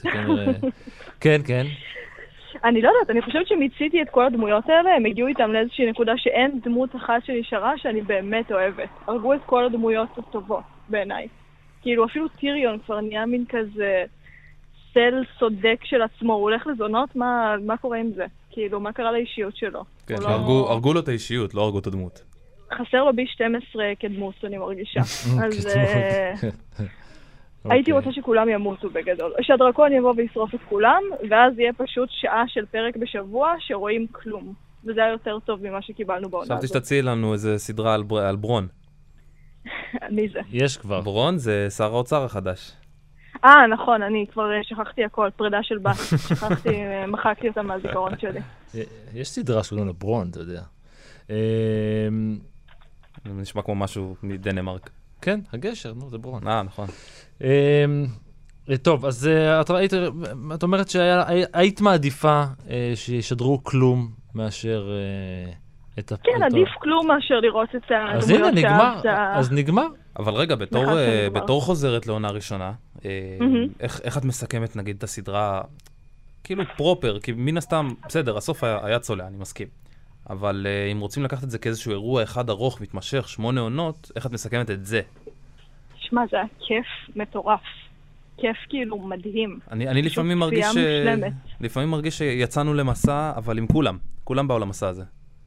כן, כן. אני לא יודעת, אני חושבת שמיציתי את כל הדמויות האלה, הם הגיעו איתם לאיזושהי נקודה שאין דמות אחת שנשארה שאני באמת אוהבת. הרגו את כל הדמויות הטובות בעיניי. כאילו אפילו טיריון כבר נהיה מין כזה סל סודק של עצמו, הוא הולך לזונות, מה קורה עם זה? כאילו, מה קרה לאישיות שלו? כן, הרגו לו את האישיות, לא הרגו את הדמות. חסר לו בי שתים עשרה כדמות, אני מרגישה. אז הייתי רוצה שכולם ימותו בגדול. שהדרקון יבוא וישרוף את כולם, ואז יהיה פשוט שעה של פרק בשבוע שרואים כלום. וזה היה יותר טוב ממה שקיבלנו בעונה הזאת. חשבתי שתציעי לנו איזה סדרה על, בר... על ברון. מי זה? יש כבר. ברון זה שר האוצר החדש. אה, נכון, אני כבר שכחתי הכל, פרידה של בת. שכחתי, מחקתי אותה מהזיכרון שלי. יש סדרה שקוראים לה ברון, אתה יודע. זה נשמע כמו משהו מדנמרק. כן, הגשר, נו, זה ברון. אה, נכון. טוב, אז את אומרת שהיית מעדיפה שישדרו כלום מאשר את הפרטון. כן, עדיף כלום מאשר לראות את הדמויות. אז הנה, נגמר. אז נגמר. אבל רגע, בתור חוזרת לעונה ראשונה, איך את מסכמת, נגיד, את הסדרה, כאילו פרופר, כי מן הסתם, בסדר, הסוף היה צולע, אני מסכים. אבל אם רוצים לקחת את זה כאיזשהו אירוע אחד ארוך, מתמשך, שמונה עונות, איך את מסכמת את זה? שמע, זה היה כיף מטורף. כיף כאילו מדהים. אני, אני לפעמים מרגיש ש... לפעמים מרגיש שיצאנו למסע, אבל עם כולם. כולם באו למסע הזה.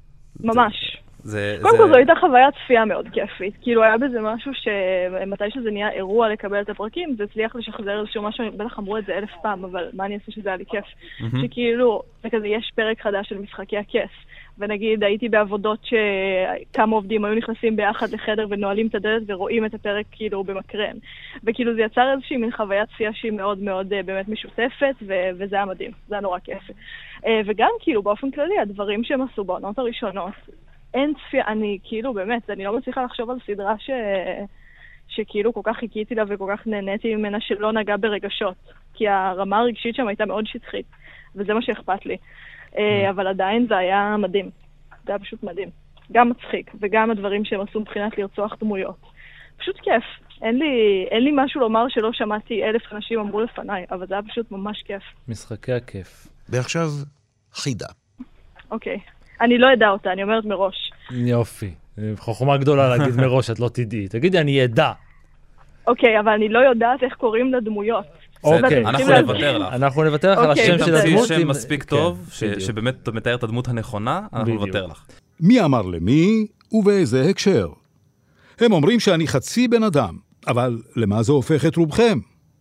ממש. זה, קודם זה... כל זו הייתה חוויה צפייה מאוד כיפית. כאילו היה בזה משהו שמתי שזה נהיה אירוע לקבל את הפרקים, זה הצליח לשחזר איזשהו משהו, בטח אמרו את זה אלף פעם, אבל מה אני אעשה שזה היה לי כיף? Mm-hmm. שכאילו, וכזה יש פרק חדש של משחקי הכס. ונגיד, הייתי בעבודות שכמה עובדים היו נכנסים ביחד לחדר ונועלים את הדלת ורואים את הפרק כאילו במקרן. וכאילו זה יצר איזושהי מין חוויית צפייה שהיא מאוד מאוד באמת משותפת, ו- וזה היה מדהים, זה היה נורא כיף. וגם כאילו באופן כללי, הדברים שהם עשו בעונות הראשונות, אין צפייה, אני כאילו באמת, אני לא מצליחה לחשוב על סדרה ש... שכאילו כל כך חיכיתי לה וכל כך נהניתי ממנה שלא נגע ברגשות. כי הרמה הרגשית שם הייתה מאוד שטחית, וזה מה שאכפת לי. אבל עדיין זה היה מדהים. זה היה פשוט מדהים. גם מצחיק, וגם הדברים שהם עשו מבחינת לרצוח דמויות. פשוט כיף. אין לי, אין לי משהו לומר שלא שמעתי אלף אנשים אמרו לפניי, אבל זה היה פשוט ממש כיף. משחקי הכיף. ועכשיו, חידה. אוקיי. אני לא ידע אותה, אני אומרת מראש. יופי. חוכמה גדולה להגיד מראש, את לא תדעי. תגידי, אני ידע. אוקיי, אבל אני לא יודעת איך קוראים לדמויות. אוקיי, אנחנו נוותר לך. אנחנו נוותר לך על השם של הדמות. שם מספיק טוב, שבאמת מתאר את הדמות הנכונה, אנחנו נוותר לך. מי אמר למי ובאיזה הקשר? הם אומרים שאני חצי בן אדם, אבל למה זה הופך את רובכם?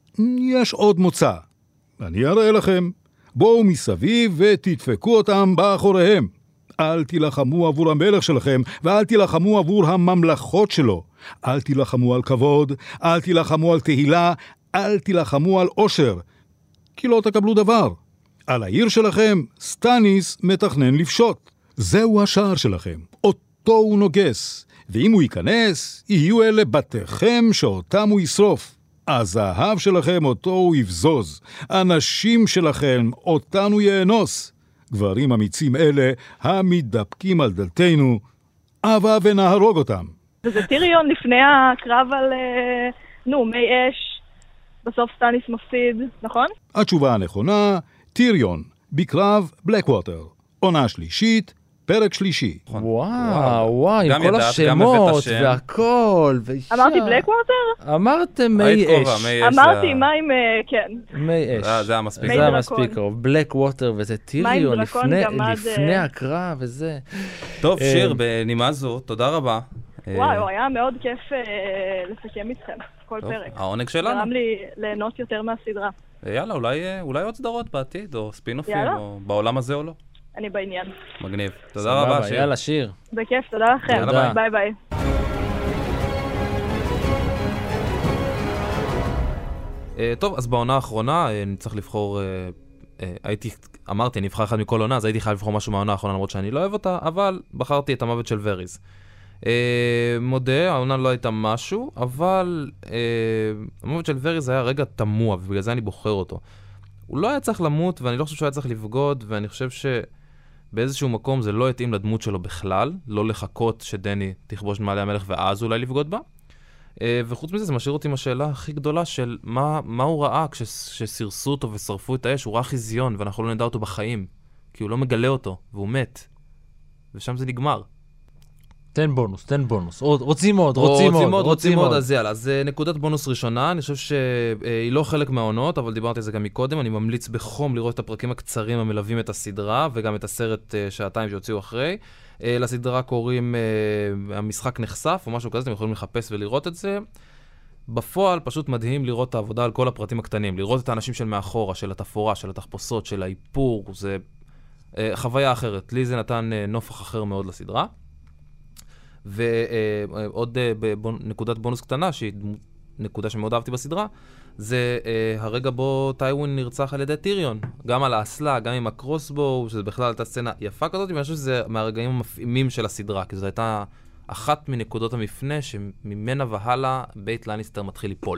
יש עוד מוצא. אני אראה לכם. בואו מסביב ותדפקו אותם באחוריהם. אל תילחמו עבור המלך שלכם, ואל תילחמו עבור הממלכות שלו. אל תילחמו על כבוד, אל תילחמו על תהילה, אל תילחמו על עושר, כי לא תקבלו דבר. על העיר שלכם, סטניס מתכנן לפשוט. זהו השער שלכם, אותו הוא נוגס, ואם הוא ייכנס, יהיו אלה בתיכם שאותם הוא ישרוף. הזהב שלכם אותו הוא יבזוז, הנשים שלכם אותנו יאנוס. גברים אמיצים אלה, המתדפקים על דלתנו, אבא ונהרוג אותם. וזה טיריון לפני הקרב על, נו, מי אש, בסוף סטניס מפסיד, נכון? התשובה הנכונה, טיריון, בקרב בלקווטר, עונה שלישית, פרק שלישי. וואו, וואו, עם כל השמות והכל. אמרתי בלקווטר? אמרתם מי אש. אמרתי מה עם, כן. מי אש. זה היה מספיק. זה היה מספיק, בלקווטר וזה טיריון לפני הקרב וזה. טוב, שיר, בנימה זו, תודה רבה. וואו, היה מאוד כיף לסכם איתכם, כל פרק. העונג שלנו. גרם לי ליהנות יותר מהסדרה. יאללה, אולי עוד סדרות בעתיד, או ספינופים, או בעולם הזה או לא. אני בעניין. מגניב. תודה רבה, שיר. יאללה, שיר. בכיף, תודה לכם. ביי ביי. טוב, אז בעונה האחרונה אני צריך לבחור, הייתי, אמרתי, אני אבחר אחד מכל עונה, אז הייתי חייב לבחור משהו מהעונה האחרונה, למרות שאני לא אוהב אותה, אבל בחרתי את המוות של וריז. מודה, העונה לא הייתה משהו, אבל המוות של וריז היה רגע תמוה, ובגלל זה אני בוחר אותו. הוא לא היה צריך למות, ואני לא חושב שהוא היה צריך לבגוד, ואני חושב שבאיזשהו מקום זה לא התאים לדמות שלו בכלל, לא לחכות שדני תכבוש מעלה המלך ואז אולי לבגוד בה. וחוץ מזה זה משאיר אותי עם השאלה הכי גדולה של מה, מה הוא ראה כשסירסו אותו ושרפו את האש. הוא ראה חיזיון ואנחנו לא נדע אותו בחיים, כי הוא לא מגלה אותו, והוא מת. ושם זה נגמר. תן בונוס, תן בונוס. רוצים עוד, רוצים עוד, רוצים עוד. אז יאללה, אז נקודת בונוס ראשונה, אני חושב שהיא לא חלק מהעונות, אבל דיברתי על זה גם מקודם, אני ממליץ בחום לראות את הפרקים הקצרים המלווים את הסדרה, וגם את הסרט שעתיים שהוציאו אחרי. לסדרה קוראים המשחק נחשף, או משהו כזה, אתם יכולים לחפש ולראות את זה. בפועל פשוט מדהים לראות את העבודה על כל הפרטים הקטנים, לראות את האנשים של מאחורה, של התפאורה, של התחפושות, של האיפור, זה חוויה אחרת. לי זה נתן נופח אחר מאוד לסדרה. ועוד נקודת בונוס קטנה, שהיא נקודה שמאוד אהבתי בסדרה, זה הרגע בו טיווין נרצח על ידי טיריון. גם על האסלה, גם עם הקרוסבו, שזה בכלל הייתה סצנה יפה כזאת, ואני חושב שזה מהרגעים המפעימים של הסדרה, כי זו הייתה אחת מנקודות המפנה שממנה והלאה בית לניסטר מתחיל ליפול.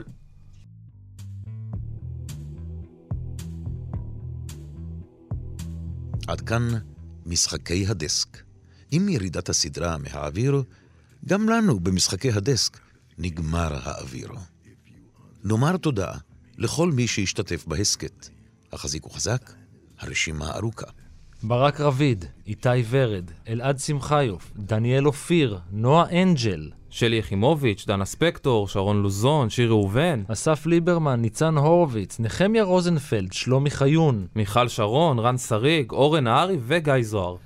עד כאן משחקי הדסק. עם ירידת הסדרה מהאוויר, גם לנו במשחקי הדסק נגמר האוויר. נאמר תודה לכל מי שהשתתף בהסקט. החזיק וחזק, הרשימה ארוכה. ברק רביד, איתי ורד, אלעד שמחיוף, דניאל אופיר, נועה אנג'ל, שלי יחימוביץ', דנה ספקטור, שרון לוזון, שיר ראובן, אסף ליברמן, ניצן הורוביץ, נחמיה רוזנפלד, שלומי חיון, מיכל שרון, רן שריג, אורן נהרי וגיא זוהר.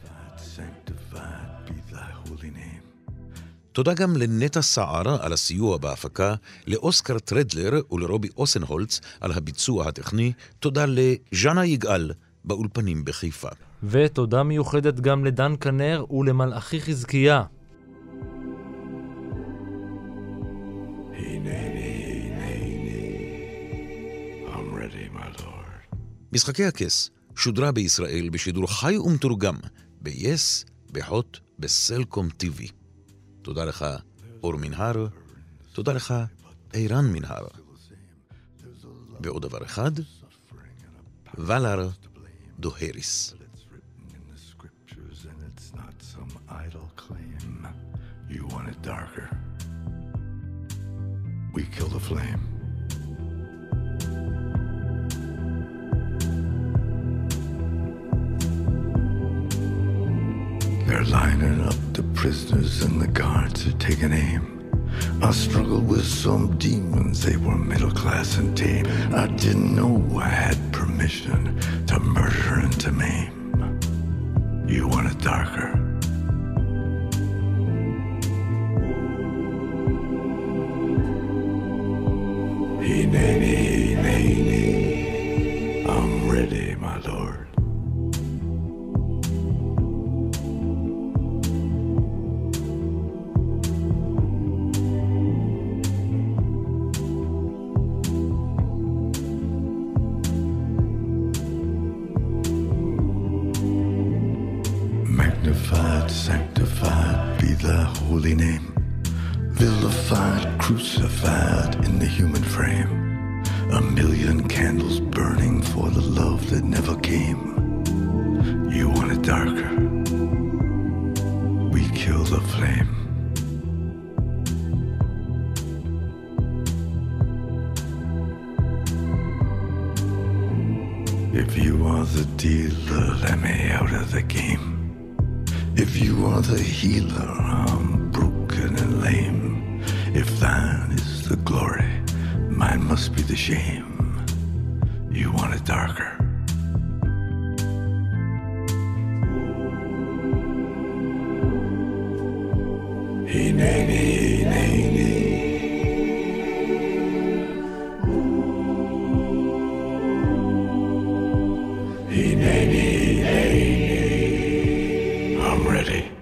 תודה גם לנטע סער על הסיוע בהפקה, לאוסקר טרדלר ולרובי אוסנהולץ על הביצוע הטכני, תודה לז'אנה יגאל באולפנים בחיפה. ותודה מיוחדת גם לדן כנר ולמלאכי חזקיה. משחקי הכס שודרה בישראל בשידור חי ומתורגם ב-יס, בהוט, בסלקום טיווי. תודה לך, אור מנהר, תודה לך, אירן מנהר. ועוד דבר אחד, ולר דוהריס. You want it darker. We kill the flame. They're lining up the prisoners and the guards are taking aim. I struggled with some demons, they were middle class and tame. I didn't know I had permission to murder and to maim. You want it darker. Hineni, hineni, I'm ready, my lord. Magnified, sanctified be thy holy name. Vilified, crucified in the human frame. A million candles burning for the love that never came. You want it darker. We kill the flame. If you are the dealer, let me out of the game. If you are the healer, I'm broken and lame. If thine is the glory, mine must be the shame. You want it darker. Hineni, hineni. Hineni, hineni. I'm ready.